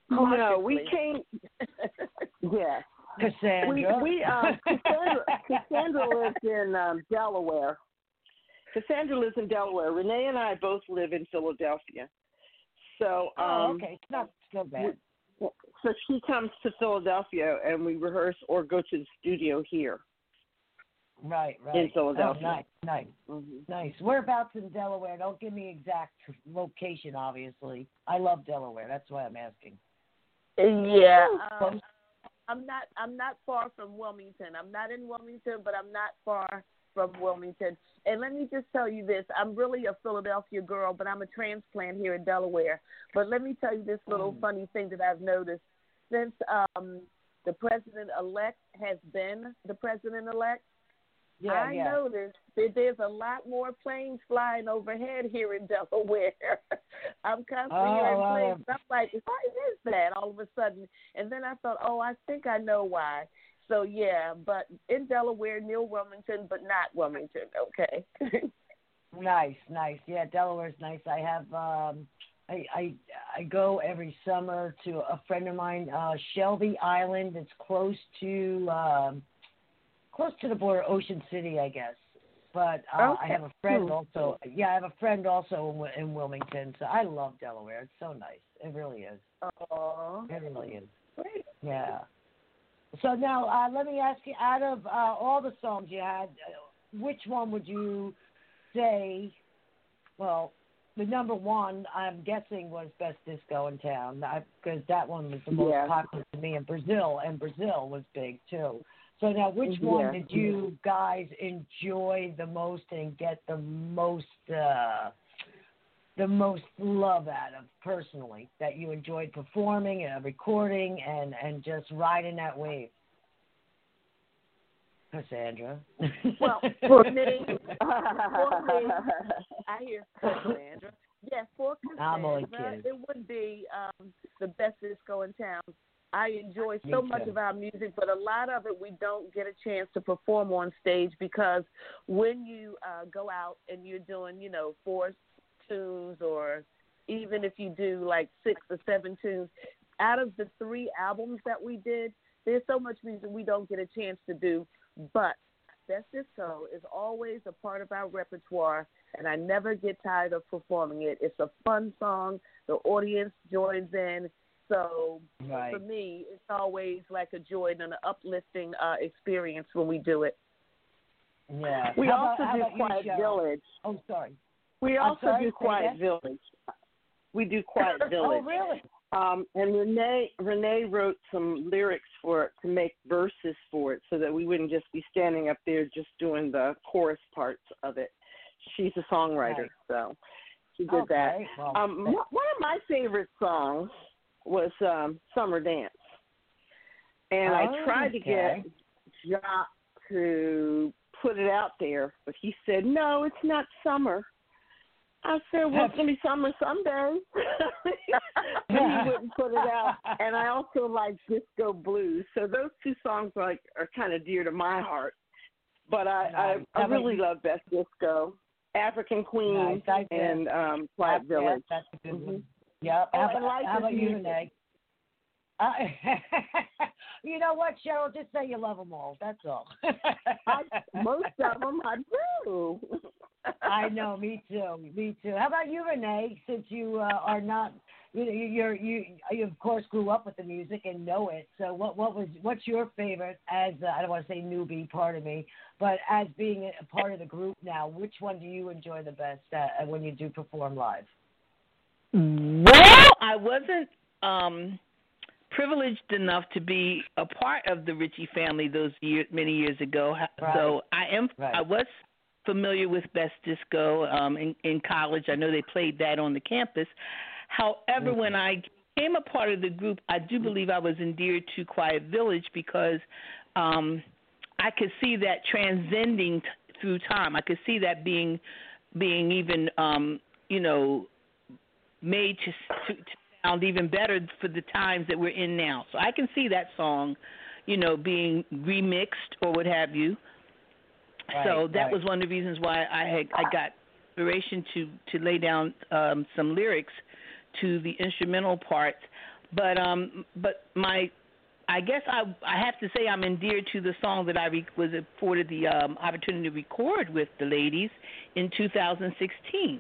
No, we came. Yeah. Cassandra. Cassandra lives in Delaware. Cassandra lives in Delaware. Renee and I both live in Philadelphia. So, okay, it's not so bad. So she comes to Philadelphia, and we rehearse or go to the studio here. Right. In Philadelphia. Oh, nice. Nice. Whereabouts in Delaware? Don't give me exact location, obviously. I love Delaware. That's why I'm asking. Yeah. I'm not far from Wilmington. I'm not in Wilmington, but I'm not far from Wilmington. And let me just tell you this. I'm really a Philadelphia girl, but I'm a transplant here in Delaware. But let me tell you this little funny thing that I've noticed. Since the president-elect has been the president-elect, I noticed that there's a lot more planes flying overhead here in Delaware. I'm constantly hearing planes. I'm like, why is that all of a sudden? And then I thought, I think I know why. So, yeah, but in Delaware, near Wilmington, but not Wilmington, okay? Nice. Yeah, Delaware's nice. I have, I go every summer to a friend of mine, Shelby Island. It's close to the border, Ocean City, I guess. But I have a friend also. Yeah, I have a friend also in Wilmington. So I love Delaware. It's so nice. It really is. Oh, it really is. Great. Yeah. So now let me ask you: out of all the songs you had, which one would you say? Well, the number one, I'm guessing, was Best Disco in Town, because that one was the most popular to me. And Brazil was big too. So now, which one did you guys enjoy the most and get the most love out of personally, that you enjoyed performing and recording and just riding that wave? Cassandra. Well, for me, I hear Cassandra. Yes, for Cassandra, it would be the Best Disco in Town. I enjoy so much of our music, but a lot of it we don't get a chance to perform on stage because when you go out and you're doing, 4 tunes, or even if you do like 6 or 7 tunes, out of the 3 albums that we did, there's so much music we don't get a chance to do. But Best Disco is always a part of our repertoire, and I never get tired of performing it. It's a fun song. The audience joins in. So for me, it's always like a joy and an uplifting experience when we do it. Yeah. We also do Quiet Village. Oh, sorry. We also do Quiet Village. We do Quiet Village. Oh, really? And Renee wrote some lyrics for it to make verses for it so that we wouldn't just be standing up there just doing the chorus parts of it. She's a songwriter, so she did that. Well, one of my favorite songs was Summer Dance. And I tried to get Jock to put it out there, but he said, no, it's not summer. I said, well, it's going to be summer someday. But he wouldn't put it out. And I also like Disco Blues. So those 2 songs are kind of dear to my heart. But I really love Best Disco, African Queen, and Quiet Village. That's a good one. Yep. How about you, Renee? You know what, Cheryl? Just say you love them all. That's all. Most of them I do. I know. Me too. How about you, Renee? Since you are not, you of course grew up with the music and know it. So what's your favorite? As I don't want to say newbie, pardon me, but as being a part of the group now, which one do you enjoy the best when you do perform live? Well, I wasn't privileged enough to be a part of the Ritchie family many years ago. So I was familiar with Best Disco in college. I know they played that on the campus. However, when I became a part of the group, I do believe I was endeared to Quiet Village because I could see that transcending through time. I could see that being even made to sound even better for the times that we're in now. So I can see that song, being remixed or what have you. So that was one of the reasons why I got inspiration to lay down some lyrics to the instrumental parts. But I guess I have to say I'm endeared to the song that I was afforded the opportunity to record with the ladies in 2016,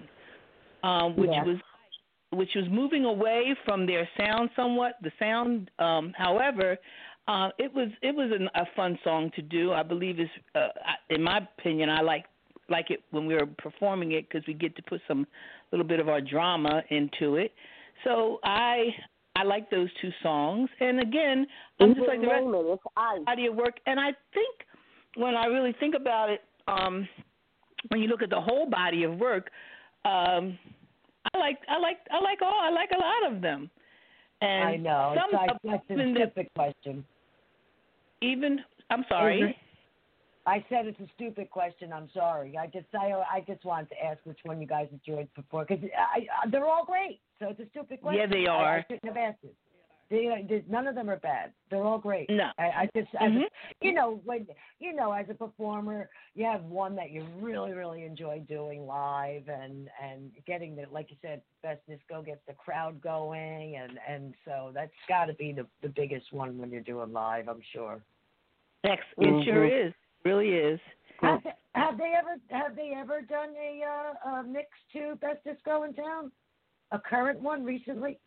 which was moving away from their sound somewhat. The sound, however, it was a fun song to do. I believe is, in my opinion, I like it when we were performing it because we get to put some little bit of our drama into it. So I like those two songs. And again, I'm just like the rest of the body of work. And I think when I really think about it, when you look at the whole body of work, I like a lot of them. And I know. That's a stupid question. I'm sorry. I said it's a stupid question. I'm sorry. I just wanted to ask which one you guys enjoyed before because they're all great. So it's a stupid question. Yeah, they are. I shouldn't have asked it. None of them are bad. They're all great. No. I just as a performer, you have one that you really, really enjoy doing live and getting the, like you said, best disco gets the crowd going and so that's got to be the biggest one when you're doing live. I'm sure. It sure is. Really is. Have they ever done a mix to Best Disco in Town? A current one recently?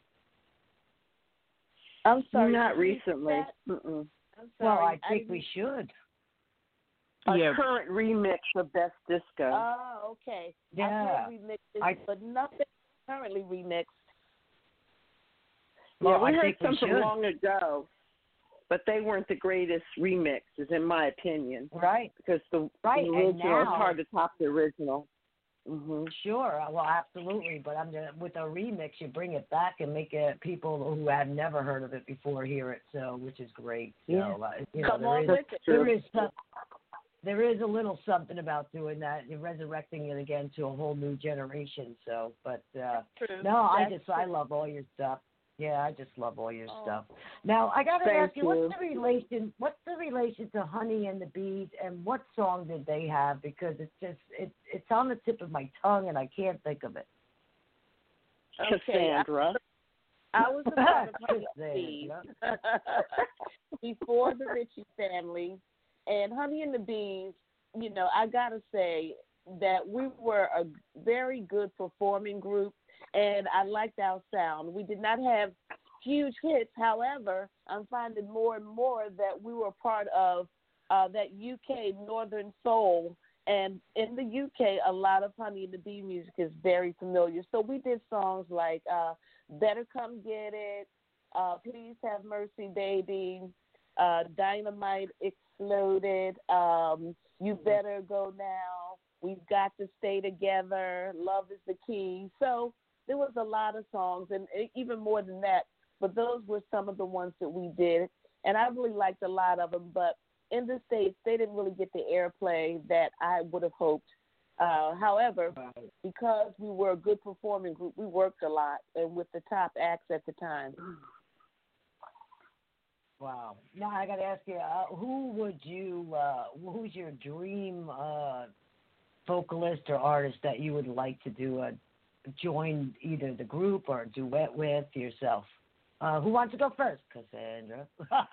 I'm sorry. Not recently. I'm sorry. Well, I think we should. A current remix of Best Disco. Oh, okay. Yeah. I've heard remixes, but nothing currently remixed. Well, we heard something long ago. But they weren't the greatest remixes, in my opinion. Right. Because the original is hard to top the original. Mm-hmm. Sure. Well, absolutely. But with a remix, you bring it back and make it people who had never heard of it before hear it. So, which is great. Yeah. So, there is a little something about doing that. You're resurrecting it again to a whole new generation. So, but I love all your stuff. Yeah, I just love all your stuff. Now, I got to ask you, what's the relation to Honey and the Bees, and what song did they have? Because it's on the tip of my tongue, and I can't think of it. Okay, Cassandra. I was a part of Honey and the Bees before the Ritchie family, and Honey and the Bees, I got to say that we were a very good performing group. And I liked our sound. We did not have huge hits. However, I'm finding more and more that we were part of that UK Northern Soul. And in the UK, a lot of Honey and the Bee music is very familiar. So we did songs like Better Come Get It, Please Have Mercy Baby, Dynamite Exploded, You Better Go Now, We've Got to Stay Together, Love is the Key. So there was a lot of songs, and even more than that, but those were some of the ones that we did, and I really liked a lot of them, but in the States, they didn't really get the airplay that I would have hoped. However, because we were a good performing group, we worked a lot, and with the top acts at the time. Wow. Now, I got to ask you, who's your dream vocalist or artist that you would like to join either the group or a duet with yourself? Who wants to go first? Cassandra.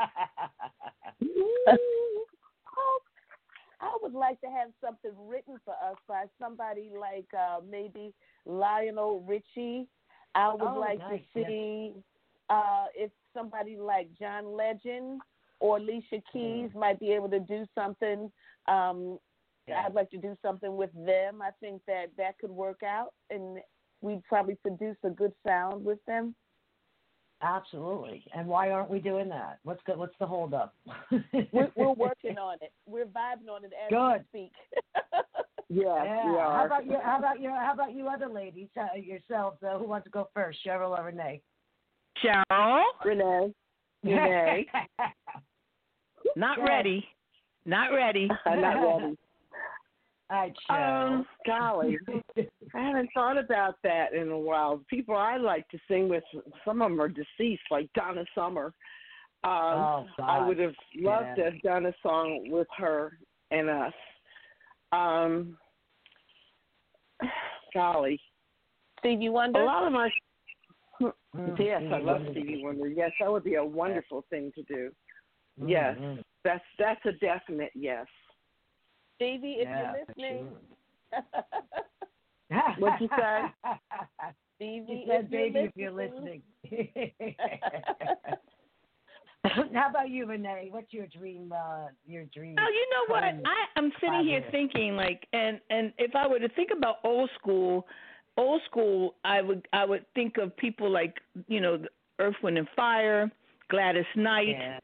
I would like to have something written for us by somebody like maybe Lionel Richie. I would like to see if somebody like John Legend or Alicia Keys might be able to do something. I'd like to do something with them. I think that could work out, and we'd probably produce a good sound with them. Absolutely. And why aren't we doing that? What's the hold up? We're working on it. We're vibing on it as we speak. Yeah. We are. How about you other ladies yourselves? Who wants to go first, Cheryl or Renee? Cheryl. Renee. Not ready. Not ready. Golly, I haven't thought about that in a while. People I like to sing with, some of them are deceased, like Donna Summer. I would have loved to have done a song with her and us. Golly. Stevie Wonder? A lot of my Yes, I love Stevie Wonder. Yes, that would be a wonderful thing to do. Yes, that's a definite yes. Stevie, if you're listening. What'd you say? Stevie, if you're listening. How about you, Renee? What's your dream? Oh, you know what? I'm sitting here thinking and if I were to think about old school, I would think of people like Earth, Wind and Fire, Gladys Knight. Yeah.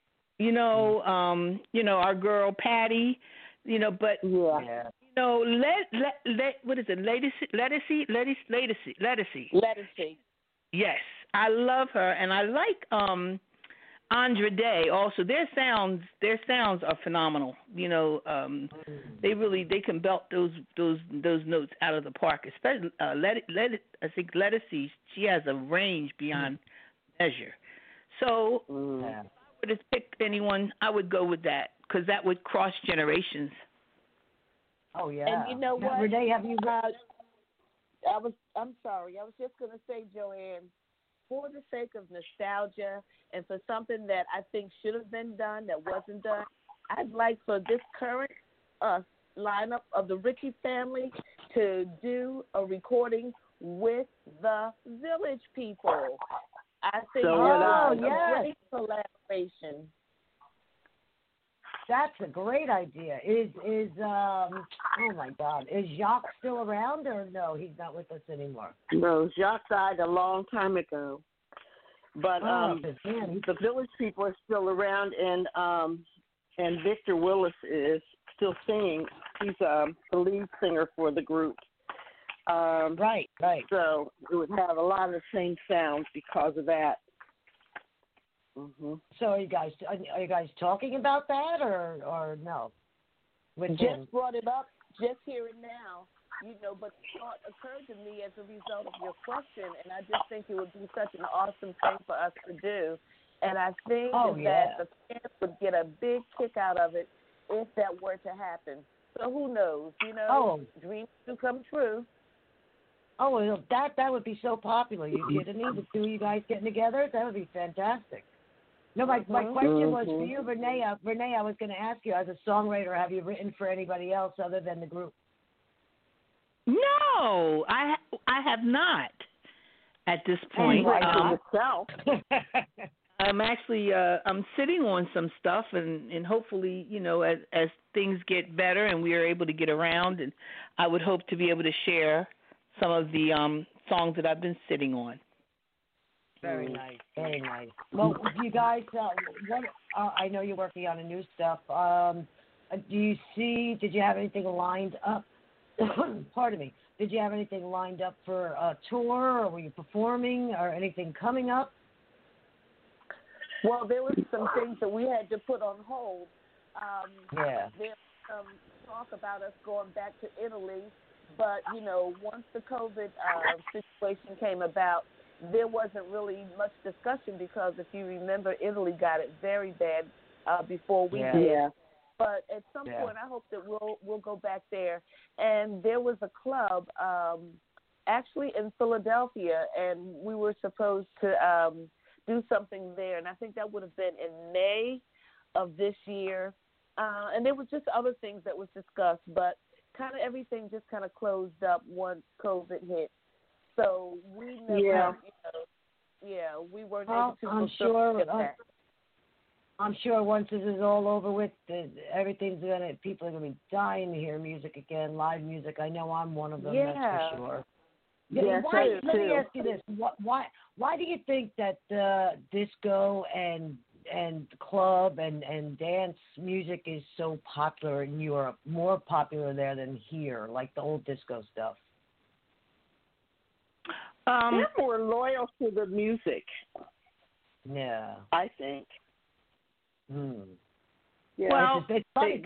Our girl Patty. But what is it? Ledisi. Yes, I love her, and I like Andra Day also. Their sounds are phenomenal. They can belt those notes out of the park. Especially I think Ledisi, she has a range beyond measure. So if I were to pick anyone, I would go with that because that would cross generations. Oh yeah. And you know what? Renee, have you? I'm sorry. I was just going to say, Joanne, for the sake of nostalgia and for something that I think should have been done that wasn't done, I'd like for this current lineup of the Ritchie family to do a recording with the Village People. I think a great collaboration. That's a great idea. Is oh my God, is Jacques still around or no? He's not with us anymore. No, Jacques died a long time ago. But the Village People are still around, and Victor Willis is still singing. He's the lead singer for the group. Right. So it would have a lot of the same sounds because of that. Mm-hmm. So are you guys talking about that or no? Just brought it up just here and now, but the thought occurred to me as a result of your question, and I just think it would be such an awesome thing for us to do. And I think that the fans would get a big kick out of it if that were to happen. So who knows? Dreams do come true. Oh, well, that would be so popular. You kidding me? The two of you guys getting together? That would be fantastic. No, my question was for you, Renee. Renee, I was going to ask you, as a songwriter, have you written for anybody else other than the group? No, I have not at this point. I'm actually I'm sitting on some stuff, and hopefully, as things get better and we are able to get around, and I would hope to be able to share some of the songs that I've been sitting on. Very nice, very nice. Well, you guys, I know you're working on a new stuff. Did you have anything lined up? Pardon me. Did you have anything lined up for a tour, or were you performing, or anything coming up? Well, there was some things that we had to put on hold. There was some talk about us going back to Italy, but, once the COVID situation came about, there wasn't really much discussion because, if you remember, Italy got it very bad before we did. Yeah. But at some point, I hope that we'll go back there. And there was a club actually in Philadelphia, and we were supposed to do something there. And I think that would have been in May of this year. And there was just other things that was discussed, but kind of everything just kind of closed up once COVID hit. So we never, we weren't able to fulfill that. I'm sure once this is all over with, people are gonna be dying to hear music again, live music. I know I'm one of them. That's for sure. Yes, Let me ask you this: why do you think that disco and club and dance music is so popular in Europe, more popular there than here, like the old disco stuff? They're more loyal to the music. Yeah, I think. Yeah, well, it's funny.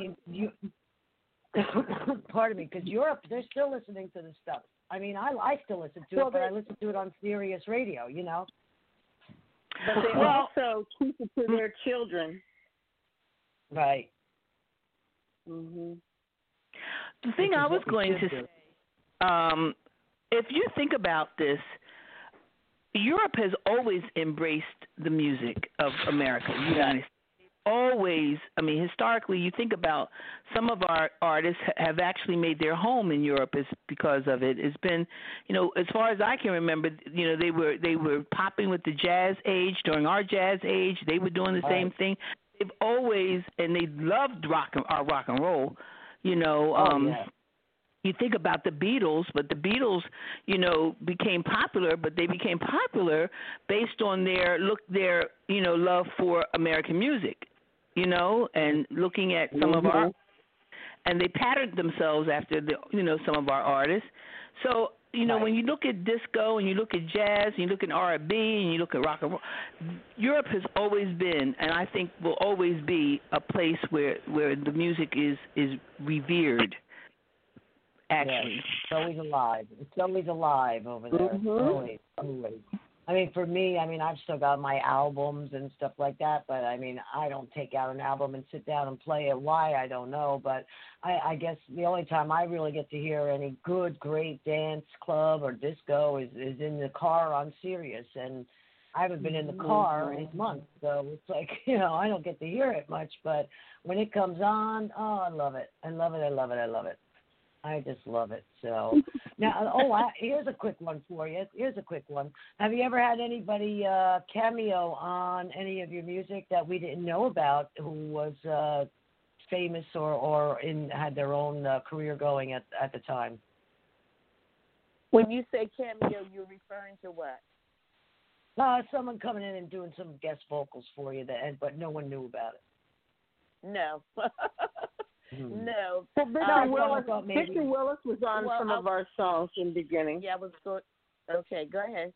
Pardon me, because Europe, they're still listening to the stuff. I mean, I still listen to it, but I listen to it on Sirius Radio, But they also teach it to their children. Right. The thing I was going to say, if you think about this, Europe has always embraced the music of America, the United States. Always, I mean, historically, you think about some of our artists have actually made their home in Europe is because of it. It's been, as far as I can remember, they were popping with the jazz age during our jazz age. They were doing the same thing. They've always, and they loved rock and roll. You think about the Beatles, but the Beatles, became popular, but they became popular based on their love for American music, and looking at some of our, and they patterned themselves after some of our artists. So, when you look at disco and you look at jazz and you look at R&B and you look at rock and roll, Europe has always been, and I think will always be, a place where the music is revered. Actually, yes, it's always alive. It's always alive over there. Always. I mean, for me, I've still got my albums and stuff like that, but I don't take out an album and sit down and play it. Why, I don't know, but I guess the only time I really get to hear any great dance club or disco is in the car on Sirius, and I haven't been in the car in months, so it's like, I don't get to hear it much, but when it comes on, I love it. I love it. I just love it. So now, here's a quick one for you. Have you ever had anybody cameo on any of your music that we didn't know about who was famous or had their own career going at the time? When you say cameo, you're referring to what? Someone coming in and doing some guest vocals for you, but no one knew about it. No. No. Well, Victor Willis was on some of our songs in the beginning. Yeah, I was good. Okay, go ahead.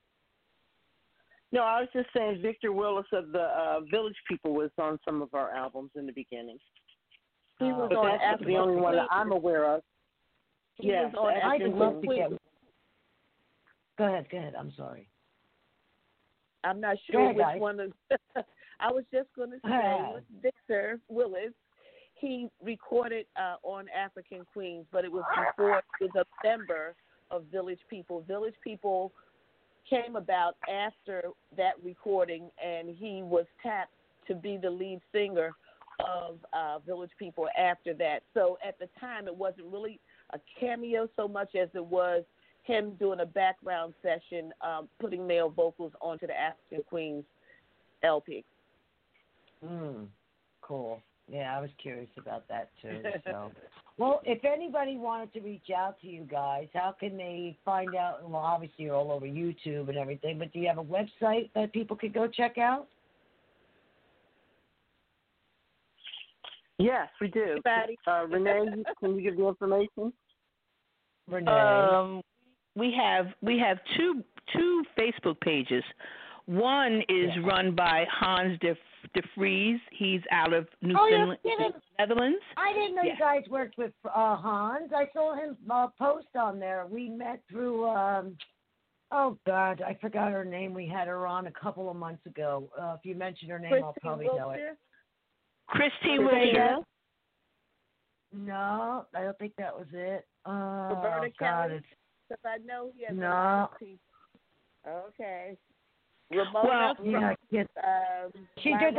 No, I was just saying Victor Willis of the Village People was on some of our albums in the beginning. He was but on that's African the only one that Queen. I'm aware of. He was on African Queen. Go ahead. I'm sorry. I'm not sure which guys. one of I was just going to say with Victor Willis, he recorded on African Queens, but it was before he was a member of Village People. Village People came about after that recording, and he was tapped to be the lead singer of Village People after that. So at the time, it wasn't really a cameo so much as it was him doing a background session, putting male vocals onto the African Queens LP. Cool. Yeah, I was curious about that too. So, well, if anybody wanted to reach out to you guys, how can they find out? Well, obviously you're all over YouTube and everything, but do you have a website that people could go check out? Yes, we do. Renee, can you give the information? Renee, we have two Facebook pages. One is run by Hans de Vries. He's out of Newfoundland, Netherlands. I didn't know you guys worked with Hans. I saw him post on there. We met through, oh, God, I forgot her name. We had her on a couple of months ago. If you mention her name, Christy I'll probably know it. Christy Wilshire? No, I don't think that was it. Oh, Roberta God. Kelly? Because I know he has No. Okay. Ramona she did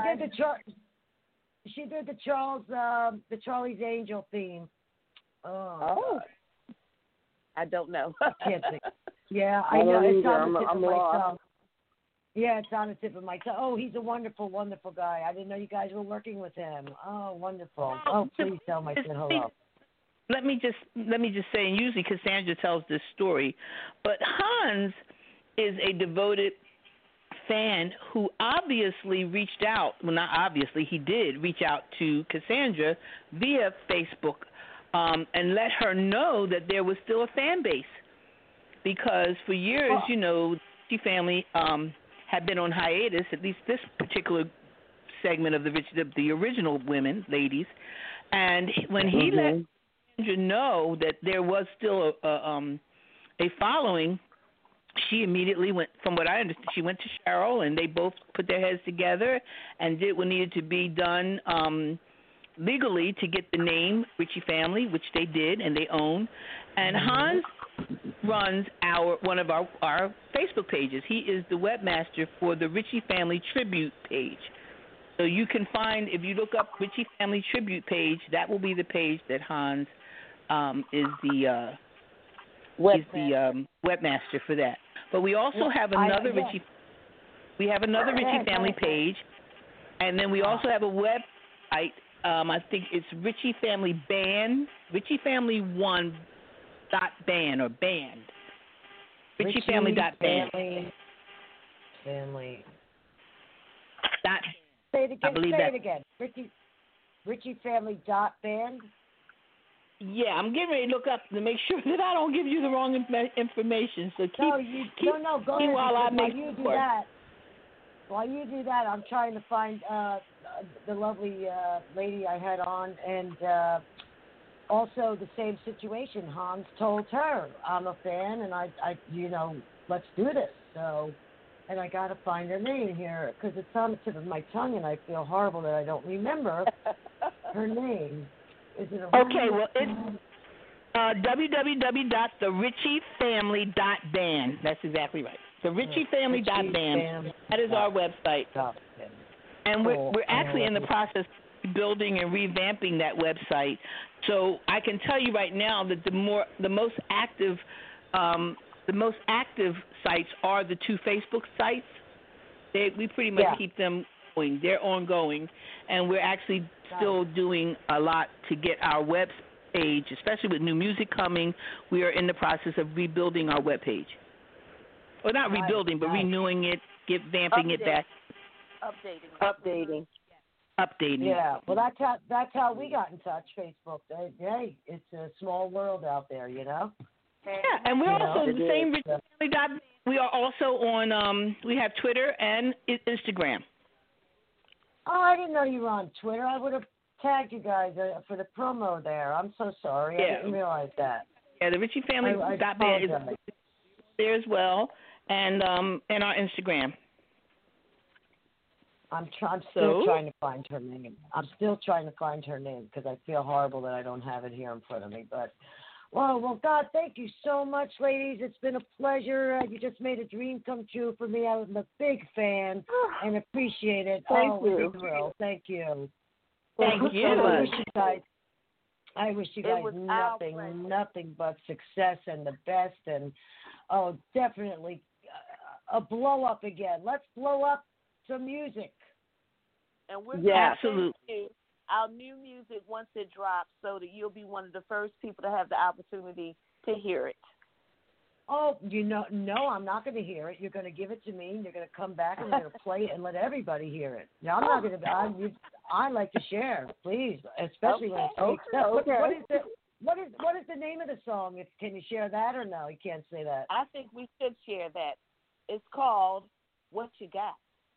the Charlie's Angel theme. Oh. I don't know. Can't think. Yeah, I know. It's on the tip of my tongue. Yeah, it's on the tip of my tongue. Oh, he's a wonderful, wonderful guy. I didn't know you guys were working with him. Oh, wonderful. Oh, please tell him I said hello. Let me just say, and usually Cassandra tells this story, but Hans is a devoted fan who obviously reached out. Well, not obviously, he did reach out to Cassandra via Facebook and let her know that there was still a fan base. Because for years, the family had been on hiatus, at least this particular segment of the original women, ladies. And when he let Cassandra know that there was still a following, she immediately went, from what I understand, she went to Cheryl, and they both put their heads together and did what needed to be done legally to get the name Ritchie Family, which they did and they own. And Hans runs one of our Facebook pages. He is the webmaster for the Ritchie Family Tribute page. So you can find, if you look up Ritchie Family Tribute page, that will be the page that Hans is the webmaster for that. But we also have another Ritchie. We have another Ritchie Family page, and then we also have a website. I think it's Ritchie Family Band, Ritchie Family One .band or band. Ritchie Family .band. Family. Say it again. Ritchie Family .band. Yeah, I'm getting ready to look up to make sure that I don't give you the wrong information. So go ahead. While you do that, I'm trying to find the lovely lady I had on, and also the same situation. Hans told her I'm a fan, and I let's do this. So, and I got to find her name here because it's on the tip of my tongue, and I feel horrible that I don't remember her name. Is it okay? Well, it's www.theritchiefamily.band. That's exactly right. TheRitchieFamily.band. That is our website, and we're actually in the process of building and revamping that website. So I can tell you right now that the most active sites are the two Facebook sites. We pretty much keep them going. They're ongoing, and we're actually still doing a lot to get our web page, especially with new music coming. We are in the process of rebuilding our web page. Well, not rebuilding, but renewing it, vamping it back. Updating. Yeah, well, that's how we got in touch. Facebook. Hey, it's a small world out there, you know. Yeah, and we're also the same. We are also on. We have Twitter and Instagram. Oh, I didn't know you were on Twitter. I would have tagged you guys for the promo there. I'm so sorry. I didn't realize that. Yeah, the Ritchie Family .band is there as well, and our Instagram. I'm still trying to find her name. Because I feel horrible that I don't have it here in front of me. But, well, God, thank you so much, ladies. It's been a pleasure. You just made a dream come true for me. I'm a big fan and appreciate it. Thank you. It was a thrill. Thank you. Thank you. I wish you guys nothing but success and the best. And, definitely a blow up again. Let's blow up some music. And we're absolutely our new music once it drops, so that you'll be one of the first people to have the opportunity to hear it. Oh, no, I'm not going to hear it. You're going to give it to me, and you're going to come back and you're going to play it and let everybody hear it. Now, I'm not going to. I like to share, please, especially when it's fake stuff. What is the name of the song? Can you share that or no? You can't say that. I think we should share that. It's called "What You Got."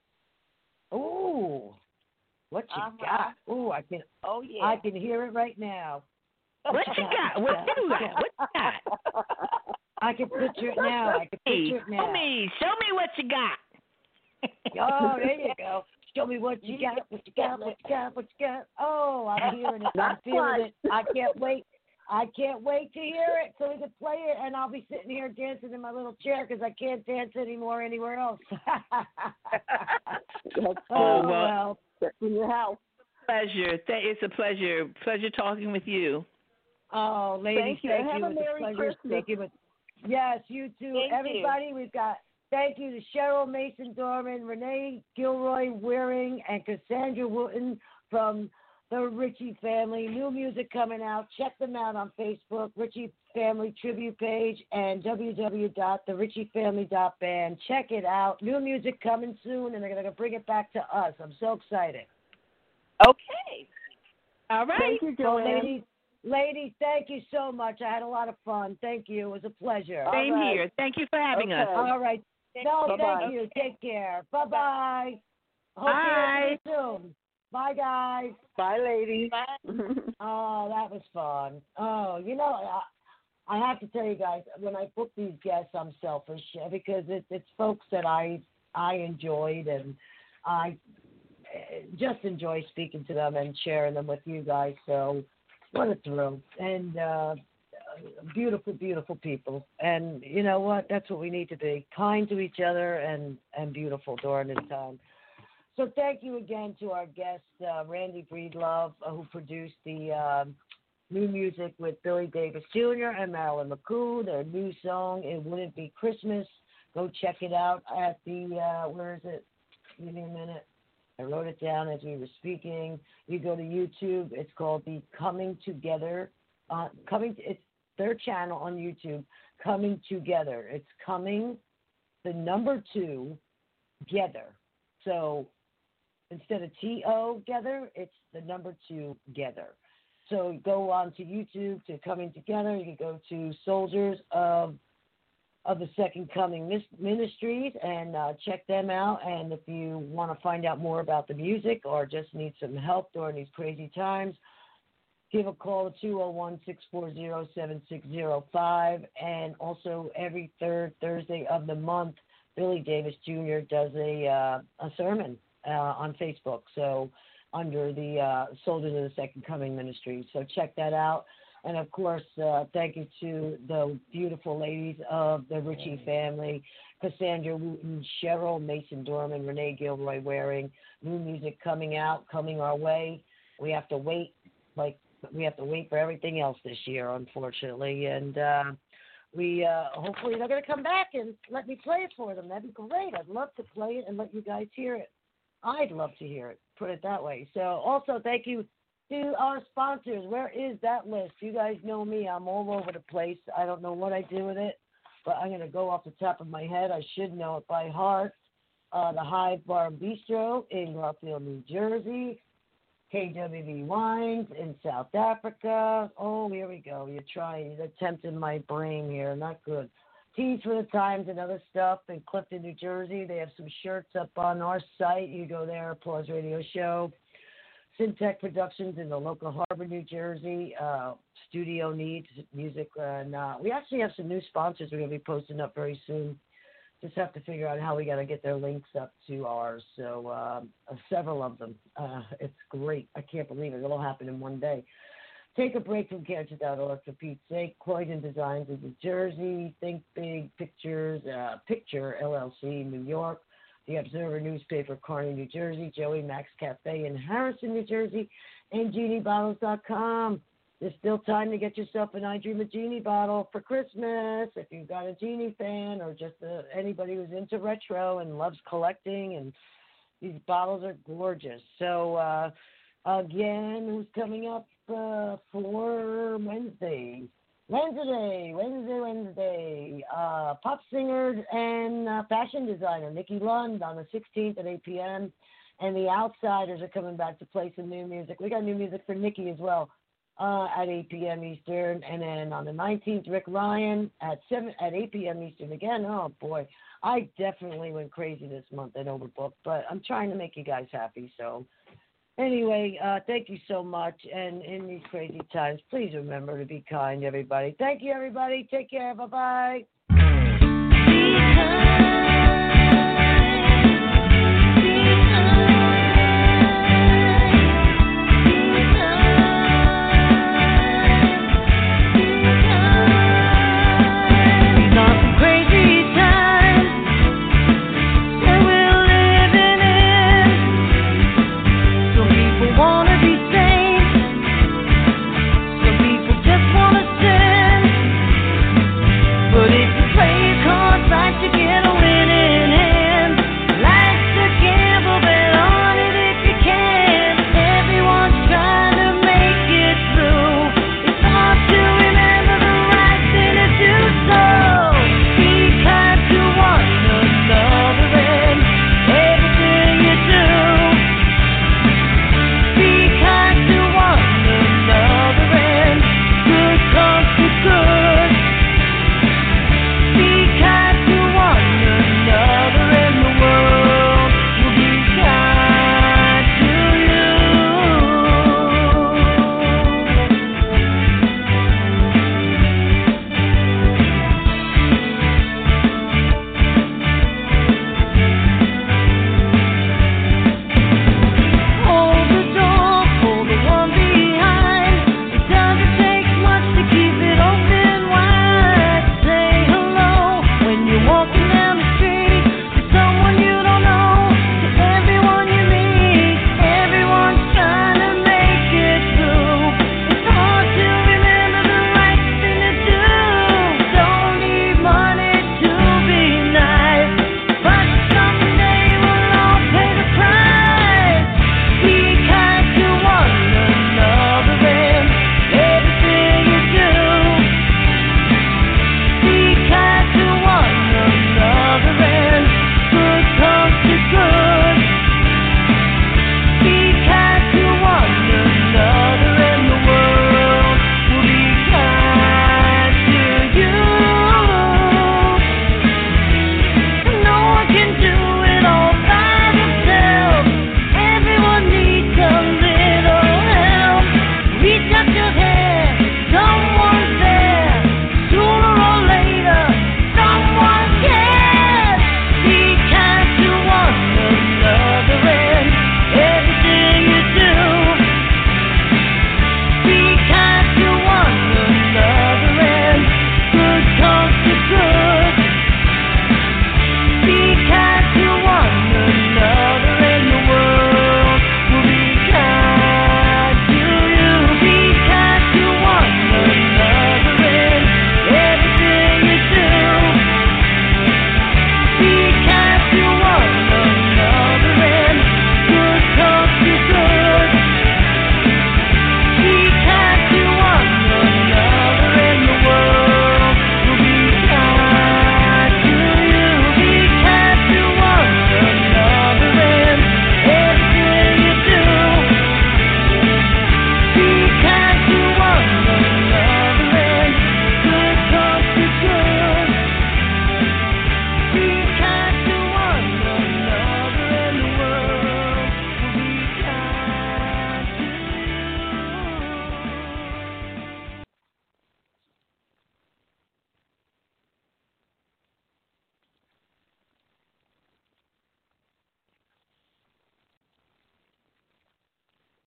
Ooh, what you got? Ooh, I can. Oh yeah. I can hear it right now. What you got? What you got? I can picture it now. Show me what you got. Oh, there you go. Show me what you got. What you got? What you got? What you got? Oh, I'm hearing it. I'm feeling it. I can't wait. to hear it so we can play it, and I'll be sitting here dancing in my little chair because I can't dance anymore anywhere else. Well, in your house. Pleasure. It's a pleasure. Pleasure talking with you. Oh, ladies, thank you. Have a Merry Christmas. Yes, you too. Everybody, we've got thank you to Cheryl Mason Dorman, Renee Gilroy Wearing, and Cassandra Wooten from the Ritchie Family. New music coming out. Check them out on Facebook, Ritchie Family Tribute page, and www.theritchiefamily.band. Check it out. New music coming soon, and they're going to bring it back to us. I'm so excited. Okay. All right. Thank you, Joanne. Well, ladies, thank you so much. I had a lot of fun. Thank you. It was a pleasure. Same here. Thank you for having us. All right. No, Bye-bye. thank you. Take care. Bye-bye. Hope Bye. to hear you soon. Bye, guys. Bye, ladies. Bye. Oh, that was fun. Oh, I have to tell you guys, when I book these guests, I'm selfish because it's folks that I enjoyed, and I just enjoy speaking to them and sharing them with you guys. So what a thrill. And beautiful, beautiful people. And you know what? That's what we need to be, kind to each other and beautiful during this time. So thank you again to our guest, Randy Breedlove, who produced the new music with Billy Davis Jr. and Marilyn McCoo, their new song, It Wouldn't Be Christmas. Go check it out at the, where is it? Give me a minute. I wrote it down as we were speaking. You go to YouTube. It's called the Coming Together. It's their channel on YouTube, Coming Together. It's coming, the number 2, together. So instead of T-O-gether, it's the number 2, together. So go on to YouTube to Coming Together. You can go to Soldiers of the Second Coming Ministries and check them out. And if you want to find out more about the music or just need some help during these crazy times, give a call to 201-640-7605. And also every third Thursday of the month, Billy Davis Jr. does a sermon on Facebook. So under the Soldiers of the Second Coming Ministry. So check that out. And, of course, thank you to the beautiful ladies of the Ritchie family, Cassandra Wooten, Cheryl Mason Dorman, Renee Gilroy Waring. New music coming out, coming our way. We have to wait, for everything else this year, unfortunately. And we hopefully they're going to come back and let me play it for them. That'd be great. I'd love to play it and let you guys hear it. I'd love to hear it, put it that way. So also thank you to our sponsors. Where is that list? You guys know me. I'm all over the place. I don't know what I do with it, but I'm going to go off the top of my head. I should know it by heart. The Hive Bar and Bistro in Garfield, New Jersey. KWV Wines in South Africa. Oh, here we go. You're tempting my brain here. Not good. Tees for the Times and other stuff in Clifton, New Jersey. They have some shirts up on our site. You go there, Applause Radio Show. Syntech Productions in the local Harbor, New Jersey. Studio Needs Music. And we actually have some new sponsors we're going to be posting up very soon. Just have to figure out how we got to get their links up to ours. So several of them. It's great. I can't believe it. It'll happen in one day. Take a break from cancer.org for Pete's sake. Croydon Designs in New Jersey. Think Big Pictures. Picture LLC, New York. The Observer newspaper, Kearney, New Jersey. Joey Max Cafe in Harrison, New Jersey. And GenieBottles.com. There's still time to get yourself an I Dream a Genie bottle for Christmas if you've got a Genie fan or just anybody who's into retro and loves collecting. And these bottles are gorgeous. So, again, who's coming up for Wednesday? Wednesday. Pop singer and fashion designer Nikki Lund on the 16th at 8 p.m. And the Outsiders are coming back to play some new music. We got new music for Nikki as well at 8 p.m. Eastern. And then on the 19th, Rick Ryan at 8 p.m. Eastern again. Oh, boy. I definitely went crazy this month and overbooked, but I'm trying to make you guys happy. So anyway, thank you so much. And in these crazy times, please remember to be kind, everybody. Thank you, everybody. Take care. Bye-bye.